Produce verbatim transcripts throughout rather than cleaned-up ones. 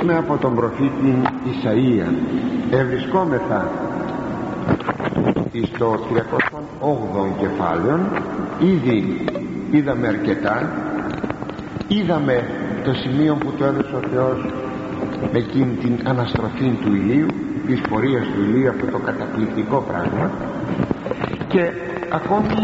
συνεχίσουμε από τον προφήτη Ισαΐα. Ευρισκόμεθα στο τριακοστό όγδοο κεφάλαιο. Ήδη είδαμε αρκετά. Είδαμε το σημείο που του έδωσε ο Θεός με εκείνη την αναστροφή του ηλίου, της πορείας του ηλίου, αυτό το καταπληκτικό πράγμα. Και ακόμη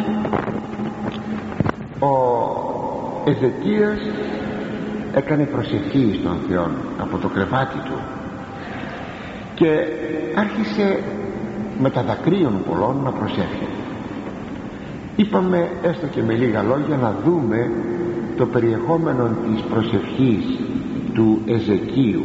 ο Εζεκίας έκανε προσευχή στον Θεό από το κρεβάτι του και άρχισε με τα δακρύων πολλών να προσεύχεται. Είπαμε έστω και με λίγα λόγια να δούμε το περιεχόμενο της προσευχής του Εζεκίου.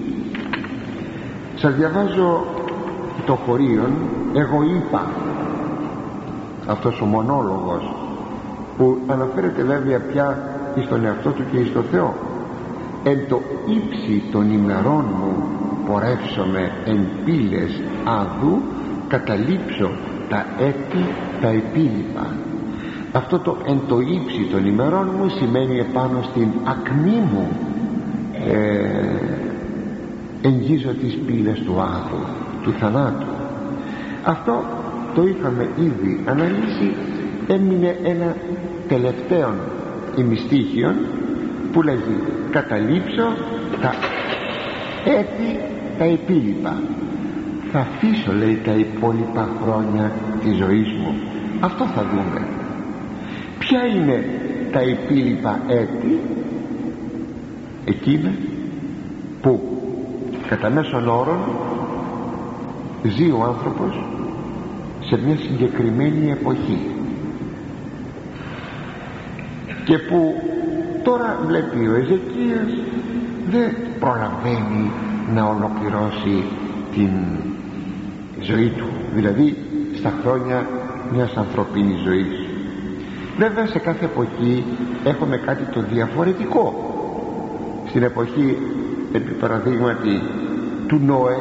Σας διαβάζω το χωρίον. Εγώ είπα, αυτός ο μονόλογος που αναφέρεται βέβαια πια στον εαυτό του και στον Θεό. Εν το ύψη των ημερών μου πορεύσομαι εν πύλες άδου, καταλήψω τα έτη τα επίλοιπα. Αυτό το εν το ύψη των ημερών μου σημαίνει επάνω στην ακμή μου ε, εγγίζω τις πύλες του άδου, του θανάτου. Αυτό το είχαμε ήδη αναλύσει. Έμεινε ένα τελευταίο ημιστίχιο που λέγει καταλήψω τα έτη τα επίλοιπα. Θα αφήσω, λέει, τα υπόλοιπα χρόνια της ζωής μου. Αυτό θα δούμε. Ποια είναι τα επίλοιπα έτη? Εκείνα που κατά μέσον όρον ζει ο άνθρωπος σε μια συγκεκριμένη εποχή και που τώρα βλέπει ο Εζεκίας δεν προλαβαίνει να ολοκληρώσει την ζωή του, δηλαδή στα χρόνια μιας ανθρωπίνης ζωής. Βέβαια σε κάθε εποχή έχουμε κάτι το διαφορετικό. Στην εποχή επί παραδείγματι του Νόε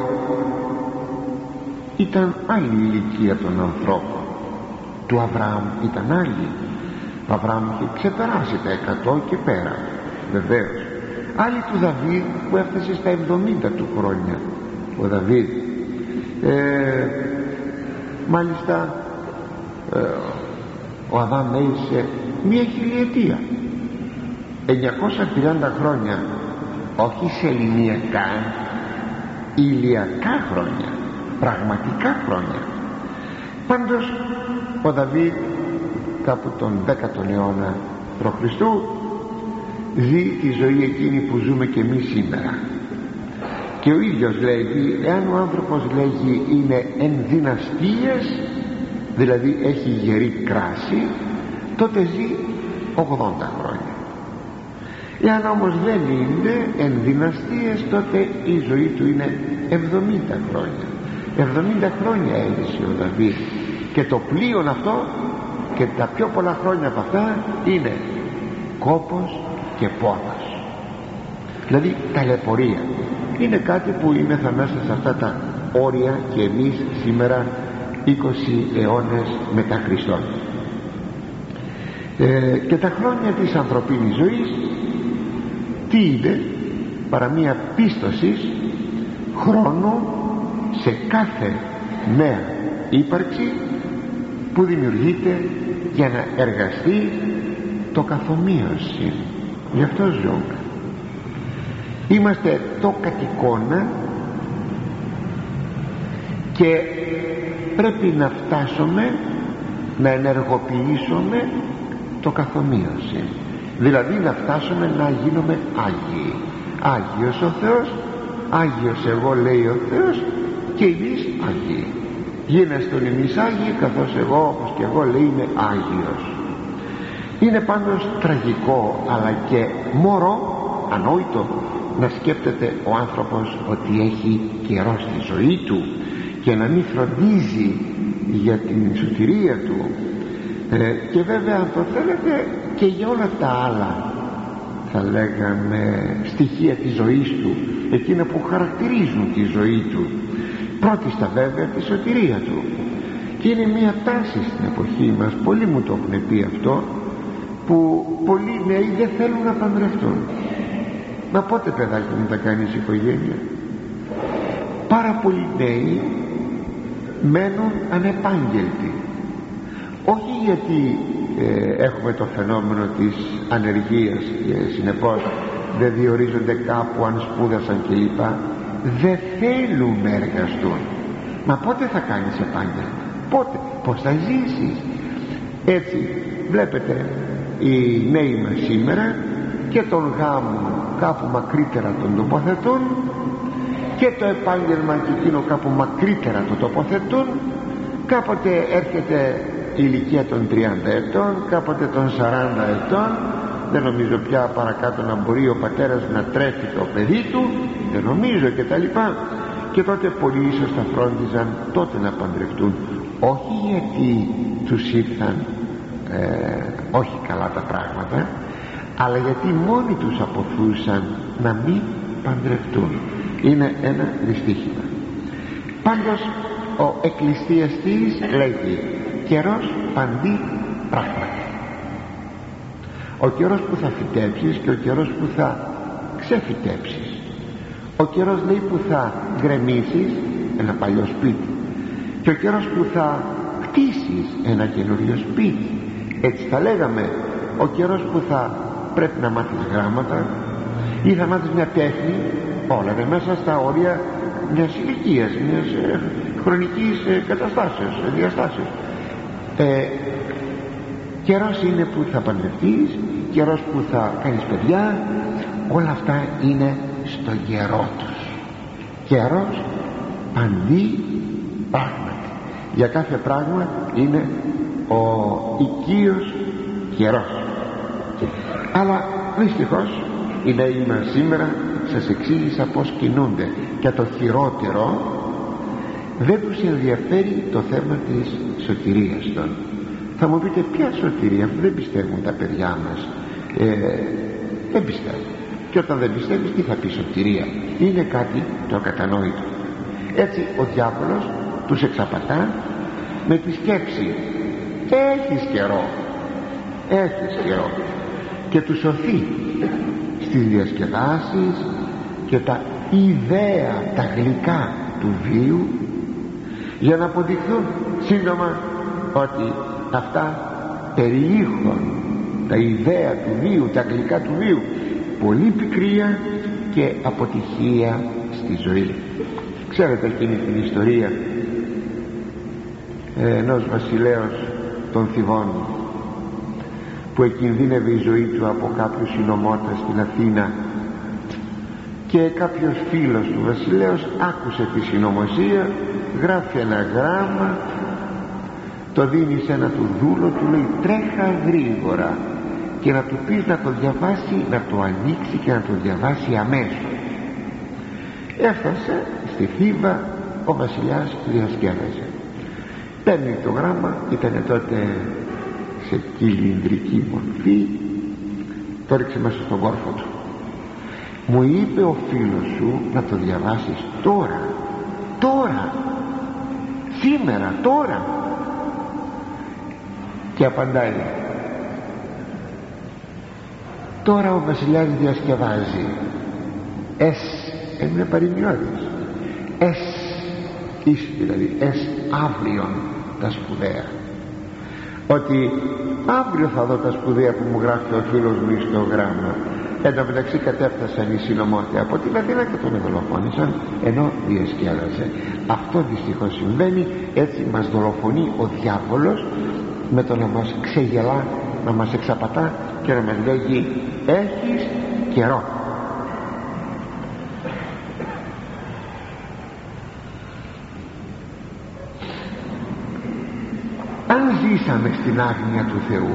ήταν άλλη η ηλικία των ανθρώπων. Του Αβραάμ ήταν άλλη. Ο Αβραάμ είχε ξεπεράσει τα εκατό και πέρα, βεβαίως. Άλλη του Δαβίδ που έφτασε στα εβδομήντα του χρόνια. Ο Δαβίδ ε, μάλιστα ε, ο Αδάμ έζησε μία χιλιετία, εννιακόσια τριάντα χρόνια, όχι σε ελληνιακά, ηλιακά χρόνια, πραγματικά χρόνια. Πάντως ο Δαβίδ κάπου τον δέκατο αιώνα π.Χ. ζει τη ζωή εκείνη που ζούμε και εμείς σήμερα. Και ο ίδιος λέγει, εάν ο άνθρωπος λέγει είναι εν δυναστείες, δηλαδή έχει γερή κράση, τότε ζει ογδόντα χρόνια. Εάν όμως δεν είναι εν δυναστείες, τότε η ζωή του είναι εβδομήντα χρόνια. εβδομήντα χρόνια έζησε ο Δαβίδ, και το πλοίο αυτό και τα πιο πολλά χρόνια από αυτά είναι κόπος και πόνος, δηλαδή ταλαιπωρία. Είναι κάτι που είναι θα μέσα σε αυτά τα όρια και εμείς σήμερα είκοσι αιώνες μετά Χριστόν. ε, και τα χρόνια της ανθρωπίνης ζωής τι είναι παρά μία πίστοση χρόνου σε κάθε νέα ύπαρξη που δημιουργείται για να εργαστεί το καθομοίωση. Γι' αυτό ζούμε. Είμαστε το κατ' εικόνα και πρέπει να φτάσουμε να ενεργοποιήσουμε το καθομοίωση, δηλαδή να φτάσουμε να γίνουμε Άγιοι. Άγιος ο Θεός, Άγιος εγώ, λέει ο Θεός, και εμείς Άγιοι. Γίνεστε εμείς Άγιοι καθώς εγώ, όπως και εγώ, λέει, είμαι Άγιος. Είναι πάντως τραγικό αλλά και μωρό, ανόητο, να σκέπτεται ο άνθρωπος ότι έχει καιρό στη ζωή του και να μην φροντίζει για την σωτηρία του, ε, και βέβαια αν το θέλετε και για όλα τα άλλα, θα λέγαμε, στοιχεία της ζωής του, εκείνα που χαρακτηρίζουν τη ζωή του. Πρώτιστα βέβαια τη σωτηρία του. Και είναι μια τάση στην εποχή μας, πολλοί μου το έχουν πει αυτό, που πολλοί νέοι δεν θέλουν να παντρευτούν. Μα πότε παιδάκι μου θα κάνεις οικογένεια? Πάρα πολλοί νέοι μένουν ανεπάγγελτοι, όχι γιατί ε, έχουμε το φαινόμενο της ανεργίας και συνεπώς δεν διορίζονται κάπου αν σπούδασαν κλπ. Δεν θέλουν να εργαστούν. Μα πότε θα κάνεις επάγγελμα? Πότε? Πώς θα ζήσεις? Έτσι βλέπετε οι νέοι μας σήμερα και τον γάμο κάπου μακρύτερα τον τοποθετούν και το επάγγελμα και εκείνο κάπου μακρύτερα το τοποθετούν. Κάποτε έρχεται η ηλικία των τριάντα ετών, κάποτε των σαράντα ετών, δεν νομίζω πια παρακάτω να μπορεί ο πατέρας να τρέφει το παιδί του, δεν νομίζω, και τα λοιπά. Και τότε πολλοί ίσως θα φρόντιζαν τότε να παντρευτούν, όχι γιατί τους ήρθαν ε, όχι καλά τα πράγματα, αλλά γιατί μόνοι τους αποθούσαν να μην παντρευτούν. Είναι ένα δυστύχημα. Πάντως ο εκκλησιαστής λέγει καιρός παντί πράγματι. Ο καιρός που θα φυτέψεις και ο καιρός που θα ξεφυτέψεις. Ο καιρός λέει που θα γκρεμίσεις ένα παλιό σπίτι και ο καιρός που θα χτίσεις ένα καινούριο σπίτι. Έτσι θα λέγαμε. Ο καιρός που θα πρέπει να μάθεις γράμματα ή θα μάθεις μια τέχνη, όλα είναι μέσα στα όρια μιας ηλικίας, μιας ε, χρονικής ε, καταστάσεως, ε, διαστάσεως. ε, καιρός είναι που θα παντρευτείς, καιρός που θα κάνεις παιδιά. Όλα αυτά είναι στο καιρό τους. Καιρός παντί πράγματι. Για κάθε πράγμα είναι ο οικείος καιρός. Αλλά δυστυχώς οι νέοι μας σήμερα, σας εξήγησα πως κινούνται, και το χειρότερο, δεν τους ενδιαφέρει το θέμα της σωτηρίας των. Θα μου πείτε ποια σωτηρία? Δεν πιστεύουν τα παιδιά μας. ε, δεν πιστεύουν. Και όταν δεν πιστεύεις, τι θα πει σωτηρία? Είναι κάτι το ακατανόητο. Έτσι ο διάβολος τους εξαπατά με τη σκέψη έχεις καιρό, έχεις καιρό, και τους σωθεί στις διασκεδάσεις και τα ιδέα, τα γλυκά του βίου, για να αποδειχθούν σύντομα ότι αυτά περιείχουν, τα ιδέα του βίου, τα γλυκά του βίου, πολύ πικρία και αποτυχία στη ζωή. Ξέρετε εκείνη την ιστορία ενός βασιλέως των Θηβών που εκινδύνευε η ζωή του από κάποιους συνωμότες στην Αθήνα, και κάποιος φίλος του βασιλέως άκουσε τη συνωμοσία, γράφει ένα γράμμα, το δίνει σε ένα του δούλο, του λέει τρέχα γρήγορα και να του πεις να το διαβάσει, να το ανοίξει και να το διαβάσει αμέσως. Έφτασε στη Θήβα, ο βασιλιάς διασκέδασε, παίρνει το γράμμα, ήταν τότε σε κυλινδρική μορφή, το ρίξε μέσα στον κόρφο του. Μου είπε ο φίλος σου να το διαβάσεις τώρα, τώρα, σήμερα, τώρα. Και απαντάει, τώρα ο βασιλιάς διασκευάζει, εσ, είναι παροιμιώδης, εσ, εις δηλαδή, εσ αύριον τα σπουδαία, ότι αύριο θα δω τα σπουδαία που μου γράφει ο φίλος μου στο γράμμα. Εν τω μεταξύ κατέφτασαν οι συνωμότοι από την Αθήνα και τον δολοφόνησαν ενώ διασκέδασε. Αυτό δυστυχώς συμβαίνει. Έτσι μας δολοφονεί ο διάβολος με το να μας ξεγελά, να μας εξαπατά και να μας λέγει έχεις καιρό. Αν ζήσαμε στην άγνοια του Θεού,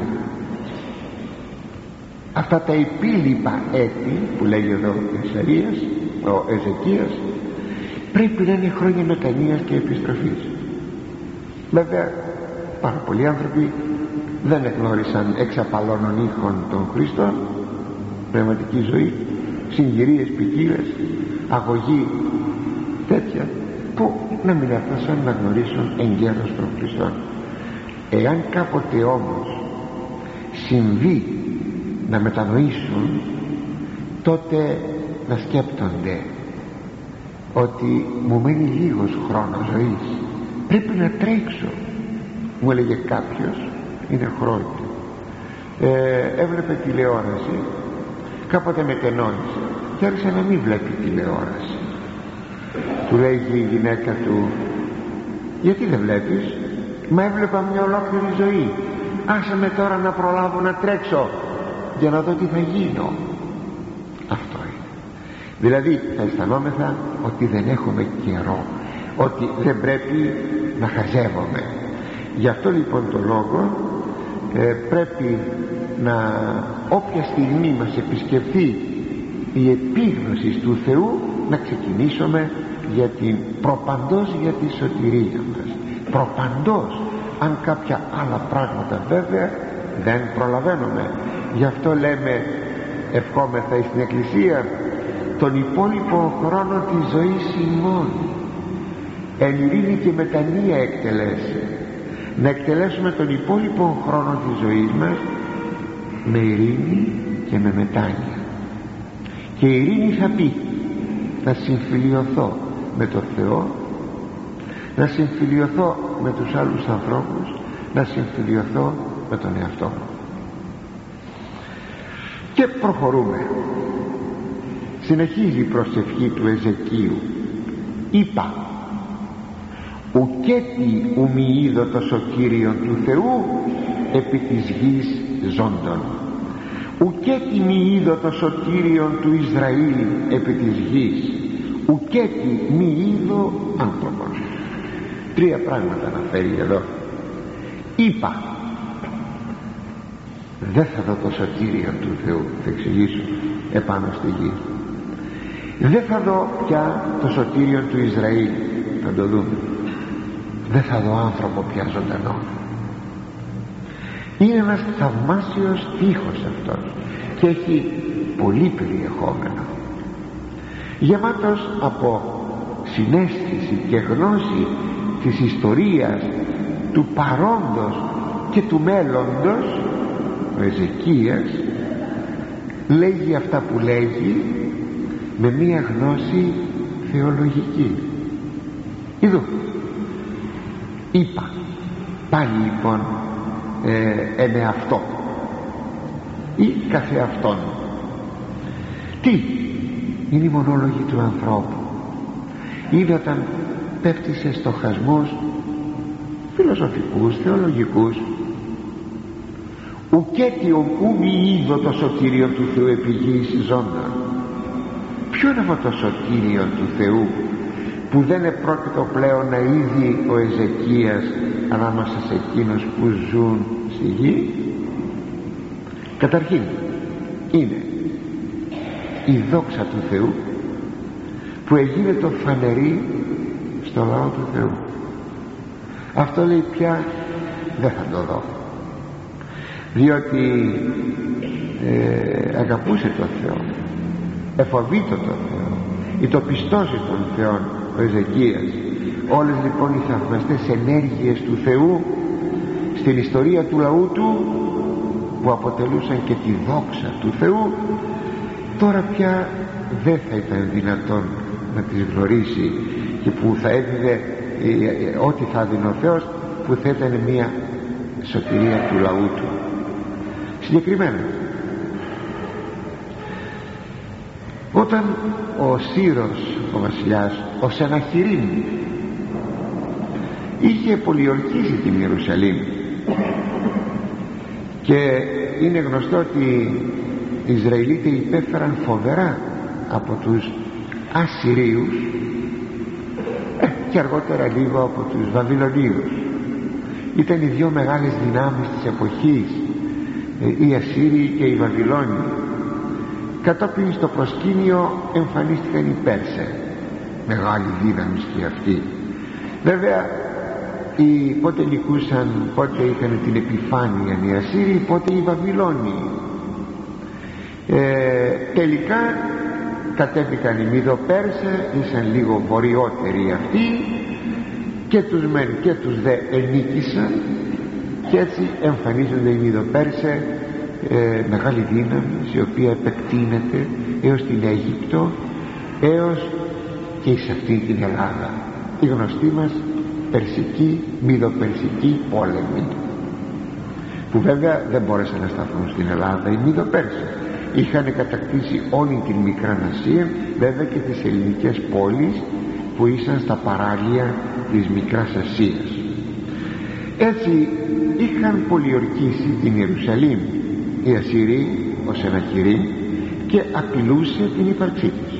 αυτά τα επίλοιπα έτη που λέγει εδώ ο Ισαΐας, ο Εζεκίας, πρέπει να είναι χρόνια μετανοίας και επιστροφής. Βέβαια πάρα πολλοί άνθρωποι δεν εγνώρισαν εξ απαλώνων ήχων των Χριστών, πνευματική ζωή, συγκυρίες ποικίλες, αγωγή τέτοια, που να μην έφτασαν να γνωρίσουν εγκαίρως τον Χριστό. Εάν κάποτε όμως συμβεί να μετανοήσουν, τότε να σκέπτονται ότι μου μένει λίγος χρόνος ζωής, πρέπει να τρέξω. Μου έλεγε κάποιος, είναι χρόνια, ε, έβλεπε τηλεόραση, κάποτε με τενώνησε και άρχισε να μην βλέπει τηλεόραση. Του λέει η γυναίκα του, γιατί δεν βλέπεις? Μα έβλεπα μια ολόκληρη ζωή, άσε με τώρα να προλάβω να τρέξω για να δω τι θα γίνω. Αυτό είναι. Δηλαδή θα αισθανόμεθα ότι δεν έχουμε καιρό, ότι δεν πρέπει να χαζεύομαι. Γι' αυτό λοιπόν το λόγο ε, πρέπει να, όποια στιγμή μας επισκεφθεί η επίγνωση του Θεού, να ξεκινήσουμε για την προπαντός για τη σωτηρία μας, προπαντός. Αν κάποια άλλα πράγματα βέβαια δεν προλαβαίνουμε. Γι' αυτό λέμε, ευχόμεθα στην Εκκλησία, τον υπόλοιπο χρόνο της ζωής ημών εν ειρήνη και μετανία εκτελέσει. Να εκτελέσουμε τον υπόλοιπο χρόνο της ζωής μας με ειρήνη και με μετάνοια. Και η ειρήνη θα πει να συμφιλιωθώ με τον Θεό, να συμφιλιωθώ με τους άλλους ανθρώπους, να συμφιλιωθώ με τον εαυτό μου. Και προχωρούμε. Συνεχίζει η προσευχή του Εζεκίου. Είπα, ουκέτι ου μη είδω το σωτήριον του Θεού επί της γης ζώντων, ουκέτι μη είδω το σωτήριον του Ισραήλ επί της γης, ουκέτι μη είδω άνθρωπος. Τρία πράγματα αναφέρει εδώ. Είπα, δεν θα δω το σωτήριο του Θεού, θα εξηγήσω επάνω στη γη. Δεν θα δω πια το σωτήριο του Ισραήλ, θα το δούμε. Δεν θα δω άνθρωπο πια ζωντανό. Είναι ένας θαυμάσιος τείχος αυτός και έχει πολύ περιεχόμενο, γεμάτος από συναίσθηση και γνώση της ιστορίας, του παρόντος και του μέλλοντος. Ο Εζεκίας λέγει αυτά που λέγει με μία γνώση θεολογική. Είδω, είπα, πάλι λοιπόν ε, εν εαυτό ή καθεαυτόν. Τι είναι οι μονόλογοι του ανθρώπου? Είναι όταν πέφτει σε στοχασμούς φιλοσοφικούς, θεολογικούς. Ουκέτι ου μη είδω το σωτήριο του Θεού επί γης ζώντων. Ποιο είναι αυτό το σωτήριο του Θεού που δεν επρόκειτο πλέον να είδει ο Εζεκίας ανάμεσα σε εκείνους που ζουν στη γη? Καταρχήν είναι η δόξα του Θεού που έγινε το φανερή στο λαό του Θεού. Αυτό λέει πια δεν θα το δω, διότι ε, αγαπούσε τον Θεό, εφοβείτο τον Θεό, ή το πιστώσει τον Θεό ο Εζεκίας. Όλες λοιπόν οι θαυμαστές ενέργειες του Θεού στην ιστορία του λαού του, που αποτελούσαν και τη δόξα του Θεού, τώρα πια δεν θα ήταν δυνατόν να τις γνωρίσει, και που θα έδινε ό,τι θα έδινε ο Θεός, που θα ήταν μια σωτηρία του λαού του. Συγκεκριμένα, όταν ο Σύρος ο βασιλιάς, ο Σεναχηρίμ, είχε πολιορκήσει την Ιερουσαλήμ, και είναι γνωστό ότι οι Ισραηλίτες υπέφεραν φοβερά από τους Ασσυρίους, ε, και αργότερα λίγο από τους Βαβυλωνίους. Ήταν οι δύο μεγάλες δυνάμεις της εποχής, ε, οι Ασσύριοι και οι Βαβυλώνιοι. Κατόπιν στο προσκήνιο εμφανίστηκαν οι Πέρσες, μεγάλη δύναμη και αυτοί. Βέβαια οι, πότε νικούσαν, πότε είχαν την επιφάνεια οι Ασσύριοι, πότε οι Βαβυλώνιοι. ε, τελικά κατέβηκαν οι Μηδοπέρσες, ήσαν λίγο βορειότεροι αυτοί, και τους μεν και τους δε ενίκησαν, και έτσι εμφανίζονται οι Μηδοπέρσες ε, μεγάλη δύναμη η οποία επεκτείνεται έως την Αίγυπτο, έως και σε αυτή την Ελλάδα, η γνωστή μας περσική, μηδοπερσική πόλεμη, που βέβαια δεν μπόρεσαν να σταθούν στην Ελλάδα. Οι Μηδοπέρσοι είχαν κατακτήσει όλη την Μικρά Ασία, βέβαια και τις ελληνικές πόλεις που ήσαν στα παράλια της Μικράς Ασίας. Έτσι είχαν πολιορκήσει την Ιερουσαλήμ οι Ασσύριοι, ο Σεναχηρίμ, και απειλούσε την ύπαρξή της.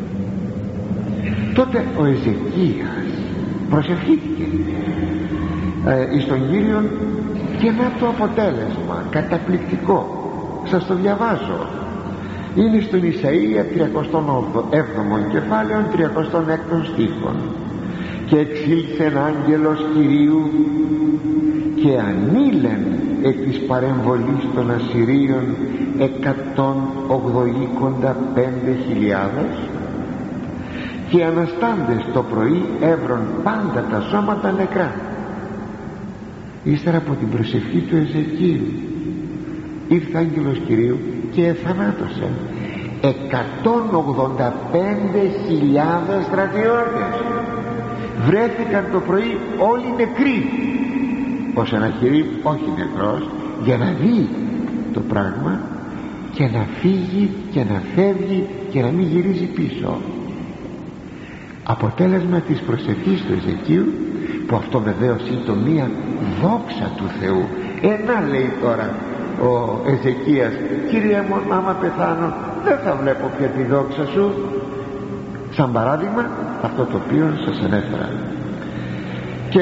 Τότε ο Εζεκίας προσευχήθηκε ε, εις τον Κύριον, και να το αποτέλεσμα καταπληκτικό. Σας το διαβάζω. Είναι στον Ισαΐα τριακοστό έβδομο κεφάλαιο τριακοστό έκτο στίχων. Και εξήλθε ένα άγγελος Κυρίου και ανήλεν εκ της παρεμβολής των Ασσυρίων εκατόν ογδοήκοντα πέντε χιλιάδες, και αναστάντες το πρωί έβρον πάντα τα σώματα νεκρά. Ύστερα από την προσευχή του Εζεκίου ήρθε άγγελος Κυρίου και εθανάτωσε εκατόν ογδόντα πέντε χιλιάδες στρατιώτες. Βρέθηκαν το πρωί όλοι νεκροί. Ο Σεναχηρίμ όχι νεκρός, για να δει το πράγμα και να φύγει και να φεύγει και να μην γυρίζει πίσω. Αποτέλεσμα της προσευχής του Εζεκίου, που αυτό βεβαίως ήταν μία δόξα του Θεού. Ένα λέει τώρα ο Εζεκίας, Κύριε μου, άμα πεθάνω δεν θα βλέπω πια τη δόξα σου. Σαν παράδειγμα αυτό το οποίο σας ανέφερα. Και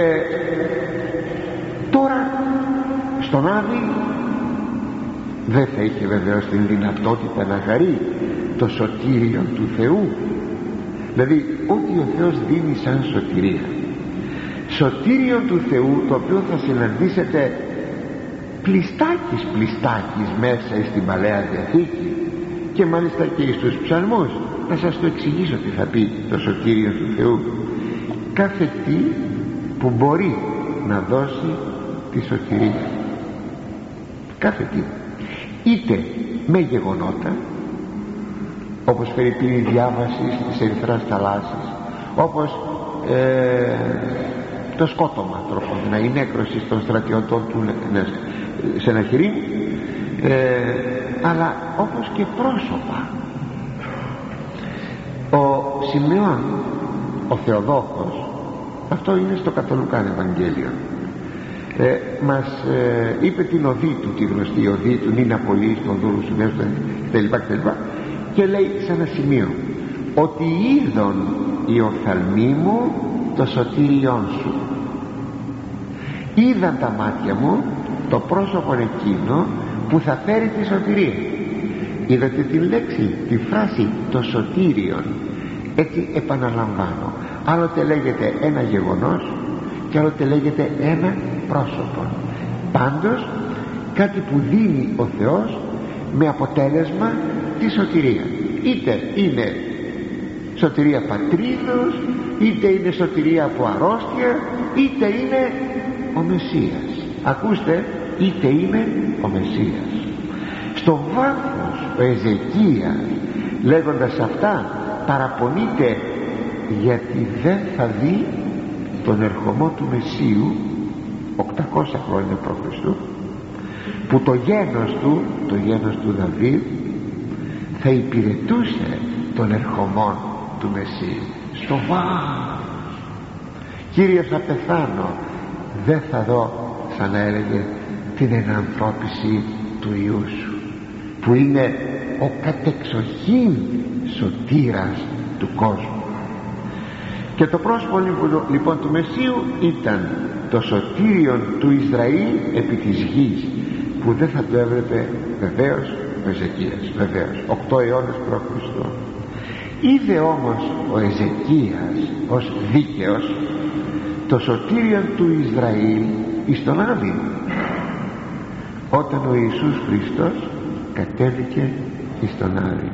τώρα στον Άδη δεν θα είχε βεβαίως την δυνατότητα να χαρεί το σωτήριο του Θεού, δηλαδή ό,τι ο Θεός δίνει σαν σωτηρία, σωτήριο του Θεού, το οποίο θα συναντήσετε πλιστάκης πλιστάκης μέσα στην Παλαιά Διαθήκη και μάλιστα και στους ψαλμούς. Να σας το εξηγήσω τι θα πει το σωτήριο του Θεού. Κάθε τι που μπορεί να δώσει τη σωτηρία, κάθε τι, είτε με γεγονότα, όπως φερειπίν η διάβαση της Ερυθράς θαλάσσης, όπως ε, το σκότωμα τρόπον, η νέκρωση των στρατιωτών του Σεναχηρίμ, ε, αλλά όπως και πρόσωπα. Ο Σιμεών ο Θεοδόχος, αυτό είναι στο Καθολουκάν Ευαγγέλιο, ε, μας ε, είπε την οδή του, τη γνωστή οδή του, νίνα πολύ στον δούλου σου νέου κτλ, κτλ, και λέει σε ένα σημείο ότι είδον οι οφθαλμοί μου το σωτήριόν σου. Είδαν τα μάτια μου το πρόσωπο εκείνο που θα φέρει τη σωτηρία. Είδατε τη λέξη, τη φράση το σωτήριον. Έτσι επαναλαμβάνω, άλλοτε λέγεται ένα γεγονός και άλλοτε λέγεται ένα πρόσωπο. Πάντως κάτι που δίνει ο Θεός με αποτέλεσμα τη σωτηρία. Είτε είναι σωτηρία πατρίδος, είτε είναι σωτηρία από αρρώστια, είτε είναι ο Μεσσίας. Ακούστε, είτε είναι ο Μεσσίας. Στο βάθος ο Εζεκίας, λέγοντας αυτά, παραπονείται γιατί δεν θα δει τον ερχομό του Μεσσίου οκτακόσια χρόνια π.Χ., που το γένος του, το γένος του Δαβίδ, θα υπηρετούσε τον ερχομό του Μεσσίου. Στο βάθος, Κύριε, θα πεθάνω, δεν θα δω, σαν να έλεγε, την ενανθρώπιση του Υιού σου, που είναι ο κατεξοχήν σωτήρας του κόσμου. Και το πρόσωπο λοιπόν του Μεσσίου ήταν το σωτήριον του Ισραήλ επί της γης, που δεν θα το έβλεπε βεβαίως ο Εζεκίας, βεβαίως οκτώ αιώνες π.Χ. Είδε όμως ο Εζεκίας ως δίκαιος το σωτήριον του Ισραήλ εις τον Άδη, όταν ο Ιησούς Χριστός κατέβηκε εις τον Άδη.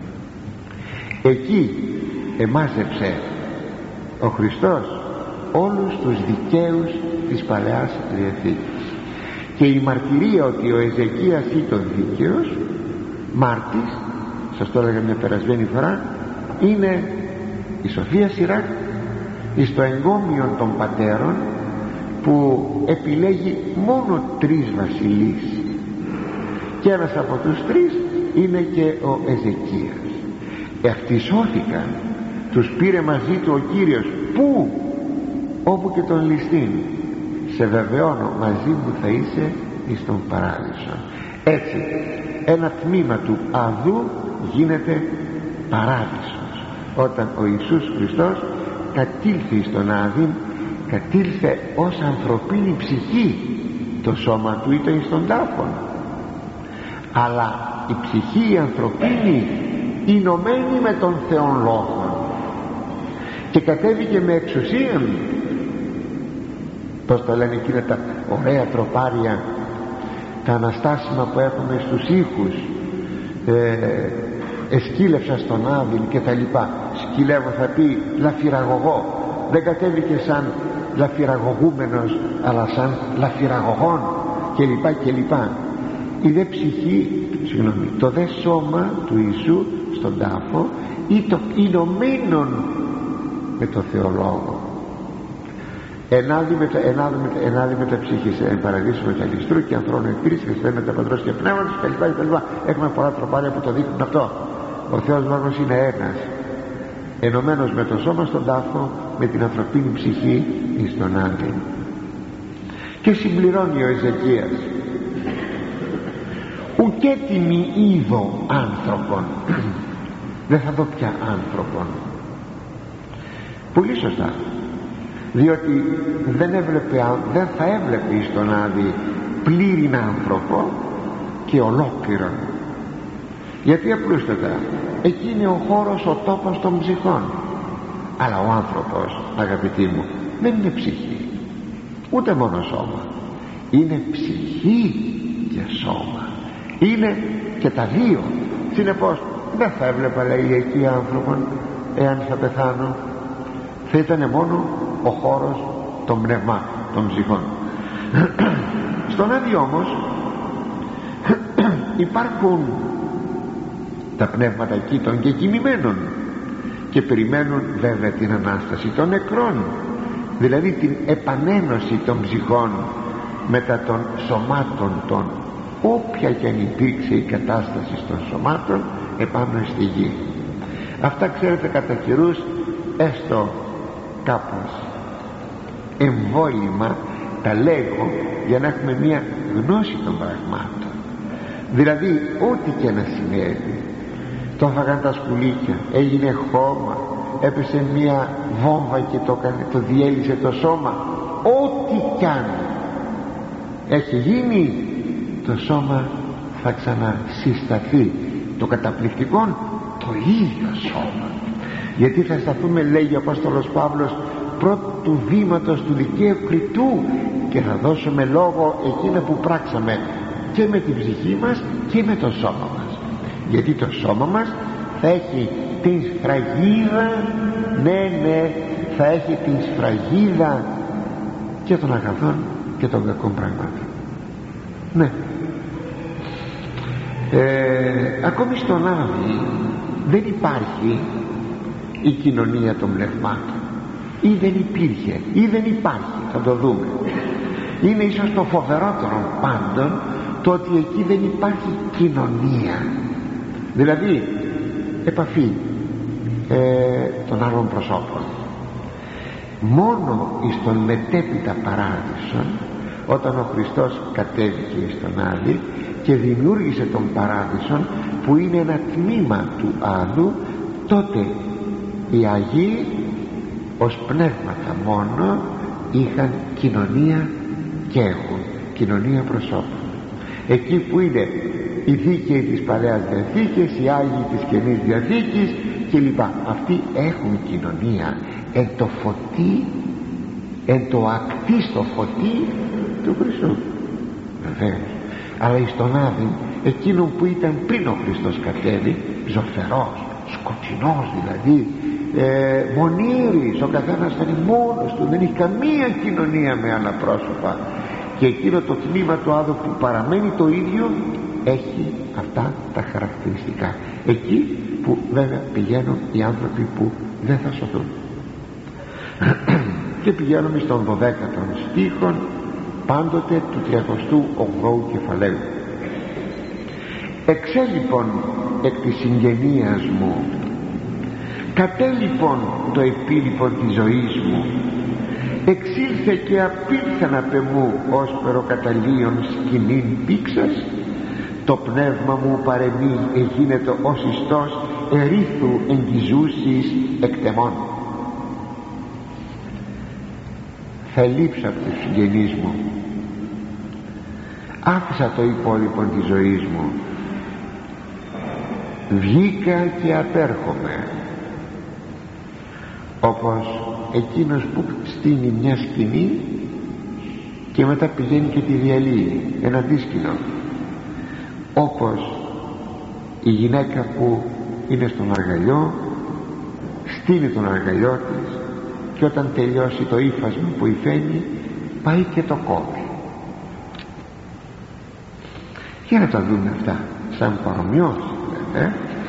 Εκεί εμάζεψε ο Χριστός όλους τους δικαίους της Παλαιάς Διαθήκης και η μαρτυρία ότι ο Εζεκίας ήταν δίκαιος μάρτης, σας το έλεγα μια περασμένη φορά, είναι η Σοφία Σιράκ εις το εγκόμιο των πατέρων, που επιλέγει μόνο τρεις βασιλείς και ένας από τους τρεις είναι και ο Εζεκίας. Αυτοί σώθηκαν, τους πήρε μαζί του ο Κύριος. Πού? Όπου και τον ληστήν. Σε βεβαιώνω, μαζί μου θα είσαι εις τον παράδεισο. Έτσι ένα τμήμα του Αδού γίνεται παράδεισος όταν ο Ιησούς Χριστός κατήλθε εις τον Άδη. Κατήλθε ως ανθρωπίνη ψυχή. Το σώμα του ήταν εις τον τάφο, αλλά η ψυχή η ανθρωπίνη ενωμένη με τον Θεόν Λόγον, και κατέβηκε με εξουσία. Πώς το λένε εκείνα τα ωραία τροπάρια, τα αναστάσιμα που έχουμε στους ήχους, ε, εσκύλευσα στον Άδη και τα λοιπά. Σκυλεύω θα πει λαφυραγωγό. Δεν κατέβηκε σαν λαφυραγωγούμενος, αλλά σαν λαφυραγωγόν και λοιπά και λοιπά. Η δε ψυχή, συγγνώμη, το δε σώμα του Ιησού στον τάφο ή το ενωμένον με το Θεολόγο. Ενάδει με τα, ενάδει με τα, ενάδει με τα ψυχής, εν παραδείσου με τα ληστρού και ανθρώπου εκπήρηση και στέλνει με τα πατρός και πνεύματος και λοιπά και λοιπά. Έχουμε πολλά τροπάρια που το δείχνουν αυτό. Ο Θεός Λόγος είναι ένας, ενωμένος με το σώμα στον τάφο, με την ανθρωπίνη ψυχή εις τον Άδη. Και συμπληρώνει ο Εζεκίας, ουκέ τιμη είδω άνθρωπον. Δεν θα δω πια άνθρωπον. Πολύ σωστά, διότι δεν, έβλεπε, δεν θα έβλεπε εις τον Άδη πλήρην άνθρωπο και ολόκληρον. Γιατί απλούστατα εκεί είναι ο χώρος, ο τόπος των ψυχών. Αλλά ο άνθρωπος, αγαπητοί μου, δεν είναι ψυχή ούτε μόνο σώμα, είναι ψυχή και σώμα, είναι και τα δύο. Συνεπώς δεν θα έβλεπα, λέει, εκεί άνθρωπον εάν θα πεθάνω. Θα ήταν μόνο ο χώρος των πνευμάτων, των ψυχών. Στον Άδη όμως υπάρχουν τα πνεύματα εκεί των και κοιμημένων, και περιμένουν βέβαια την Ανάσταση των νεκρών, δηλαδή την επανένωση των ψυχών μετά των σωμάτων των, όποια και αν υπήρξε η κατάσταση των σωμάτων επάνω στη γη. Αυτά, ξέρετε, κατά καιρούς έστω κάπως εμβόλυμα τα λέγω για να έχουμε μια γνώση των πραγμάτων. Δηλαδή ό,τι και να συνέβη, το φαγαν τα σκουλίκια, έγινε χώμα, έπεσε μια βόμβα και το, το διέλυσε το σώμα, ό,τι κι αν έχει γίνει, το σώμα θα ξανασυσταθεί. Το καταπληκτικό, το ίδιο σώμα, γιατί θα σταθούμε, λέγει ο Απόστολος Παύλος, πρώτου βήματος του δικαίου κριτού, και θα δώσουμε λόγο εκείνα που πράξαμε και με την ψυχή μας και με το σώμα μας. Γιατί το σώμα μας θα έχει την σφραγίδα, ναι ναι, θα έχει την σφραγίδα και των αγαθών και των κακών πραγμάτων. Ναι. Ε, ακόμη στον Άδη δεν υπάρχει η κοινωνία των πνευμάτων, ή δεν υπήρχε ή δεν υπάρχει, θα το δούμε. Είναι ίσως το φοβερότερο πάντων το ότι εκεί δεν υπάρχει κοινωνία, δηλαδή επαφή ε, των άλλων προσώπων. Μόνο εις τον μετέπειτα παράδεισον, όταν ο Χριστός κατέβηκε εις τον Άδη και δημιούργησε τον παράδεισον, που είναι ένα τμήμα του Άδου, τότε οι Αγίοι ως πνεύματα μόνο είχαν κοινωνία και έχουν κοινωνία προσώπων. Εκεί που είναι οι δίκαιοι της Παλαιάς Διαθήκης, οι Άγιοι της Καινής Διαθήκης κλπ, αυτοί έχουν κοινωνία εν το φωτί, εν το ακτίστο φωτί του Χριστού, βεβαίως. Αλλά εις τον Άδη, εκείνο που ήταν πριν ο Χριστός κατέβει, ζωφερός, σκοτεινός δηλαδή, ε, μονήρης, ο καθένας ήταν μόνος του, δεν είχε καμία κοινωνία με άλλα πρόσωπα, και εκείνο το τμήμα του άδου που παραμένει το ίδιο έχει αυτά τα χαρακτηριστικά. Εκεί που βέβαια πηγαίνουν οι άνθρωποι που δεν θα σωθούν. Και πηγαίνουμε στον δωδέκατο στίχο πάντοτε του τριακοστού ογδόου κεφαλαίου. Εξέ λοιπόν εκ της συγγενείας μου, κατέ λοιπόν το επίλοιπον της ζωής μου, εξήλθε και απήλθαν απ' εμού ως περοκαταλίων σκηνήν πήξας, το πνεύμα μου παρεμεί εγίνετο ως ιστός ερήθου εγγυζούσης εκτεμών. Θα λείψω από τους συγγενείς μου, άφησα το υπόλοιπο της ζωής μου, βγήκα και απέρχομαι, όπως εκείνος που στείνει μια σκηνή και μετά πηγαίνει και τη διαλύει, ένα δίσκηνο, όπως η γυναίκα που είναι στον αργαλιό, στείνει τον αργαλιό της και όταν τελειώσει το ύφασμα που υφαίνει πάει και το κόβει. Για να τα δούμε αυτά σαν παρομοιώσεις, ε?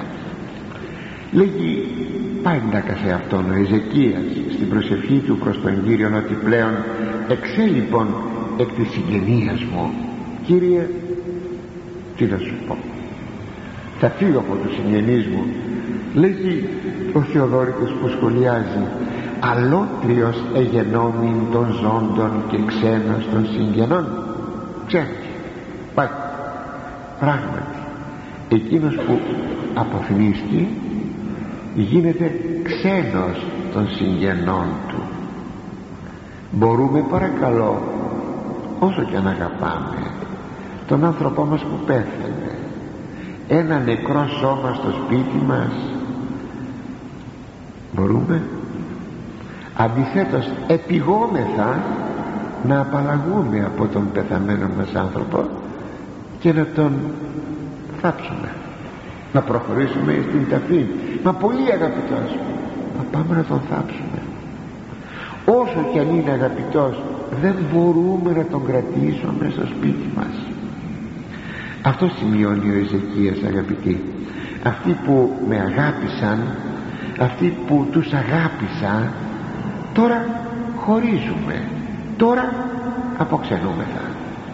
Λέγει πάντακα σε αυτόν ο Εζεκίας στην προσευχή του προς τον Κύριον ότι πλέον εξέ λοιπόν εκ της συγγενείας μου, Κύριε, τι να σου πω, θα φύγω από τους συγγενείς μου. Λέγει ο Θεοδόρικος που σχολιάζει, αλότριος εγενόμην των ζώντων και ξένος των συγγενών. Ξένος πάει, πράγματι εκείνος που αποθνίστηκε γίνεται ξένος των συγγενών του. Μπορούμε παρακαλώ, όσο και αν αγαπάμε τον άνθρωπό μας που πέθανε, ένα νεκρό σώμα στο σπίτι μας, μπορούμε? Αντιθέτως επιγόμεθα να απαλλαγούμε από τον πεθαμένο μας άνθρωπο και να τον θάψουμε, να προχωρήσουμε στην ταφή. Μα πολύ αγαπητός, μα πάμε να τον θάψουμε. Όσο κι αν είναι αγαπητός, δεν μπορούμε να τον κρατήσουμε στο σπίτι μας. Αυτό σημειώνει ο Εζεκίας, αγαπητοί. Αυτοί που με αγάπησαν, αυτοί που τους αγάπησα, τώρα χωρίζουμε, τώρα αποξενούμεθα.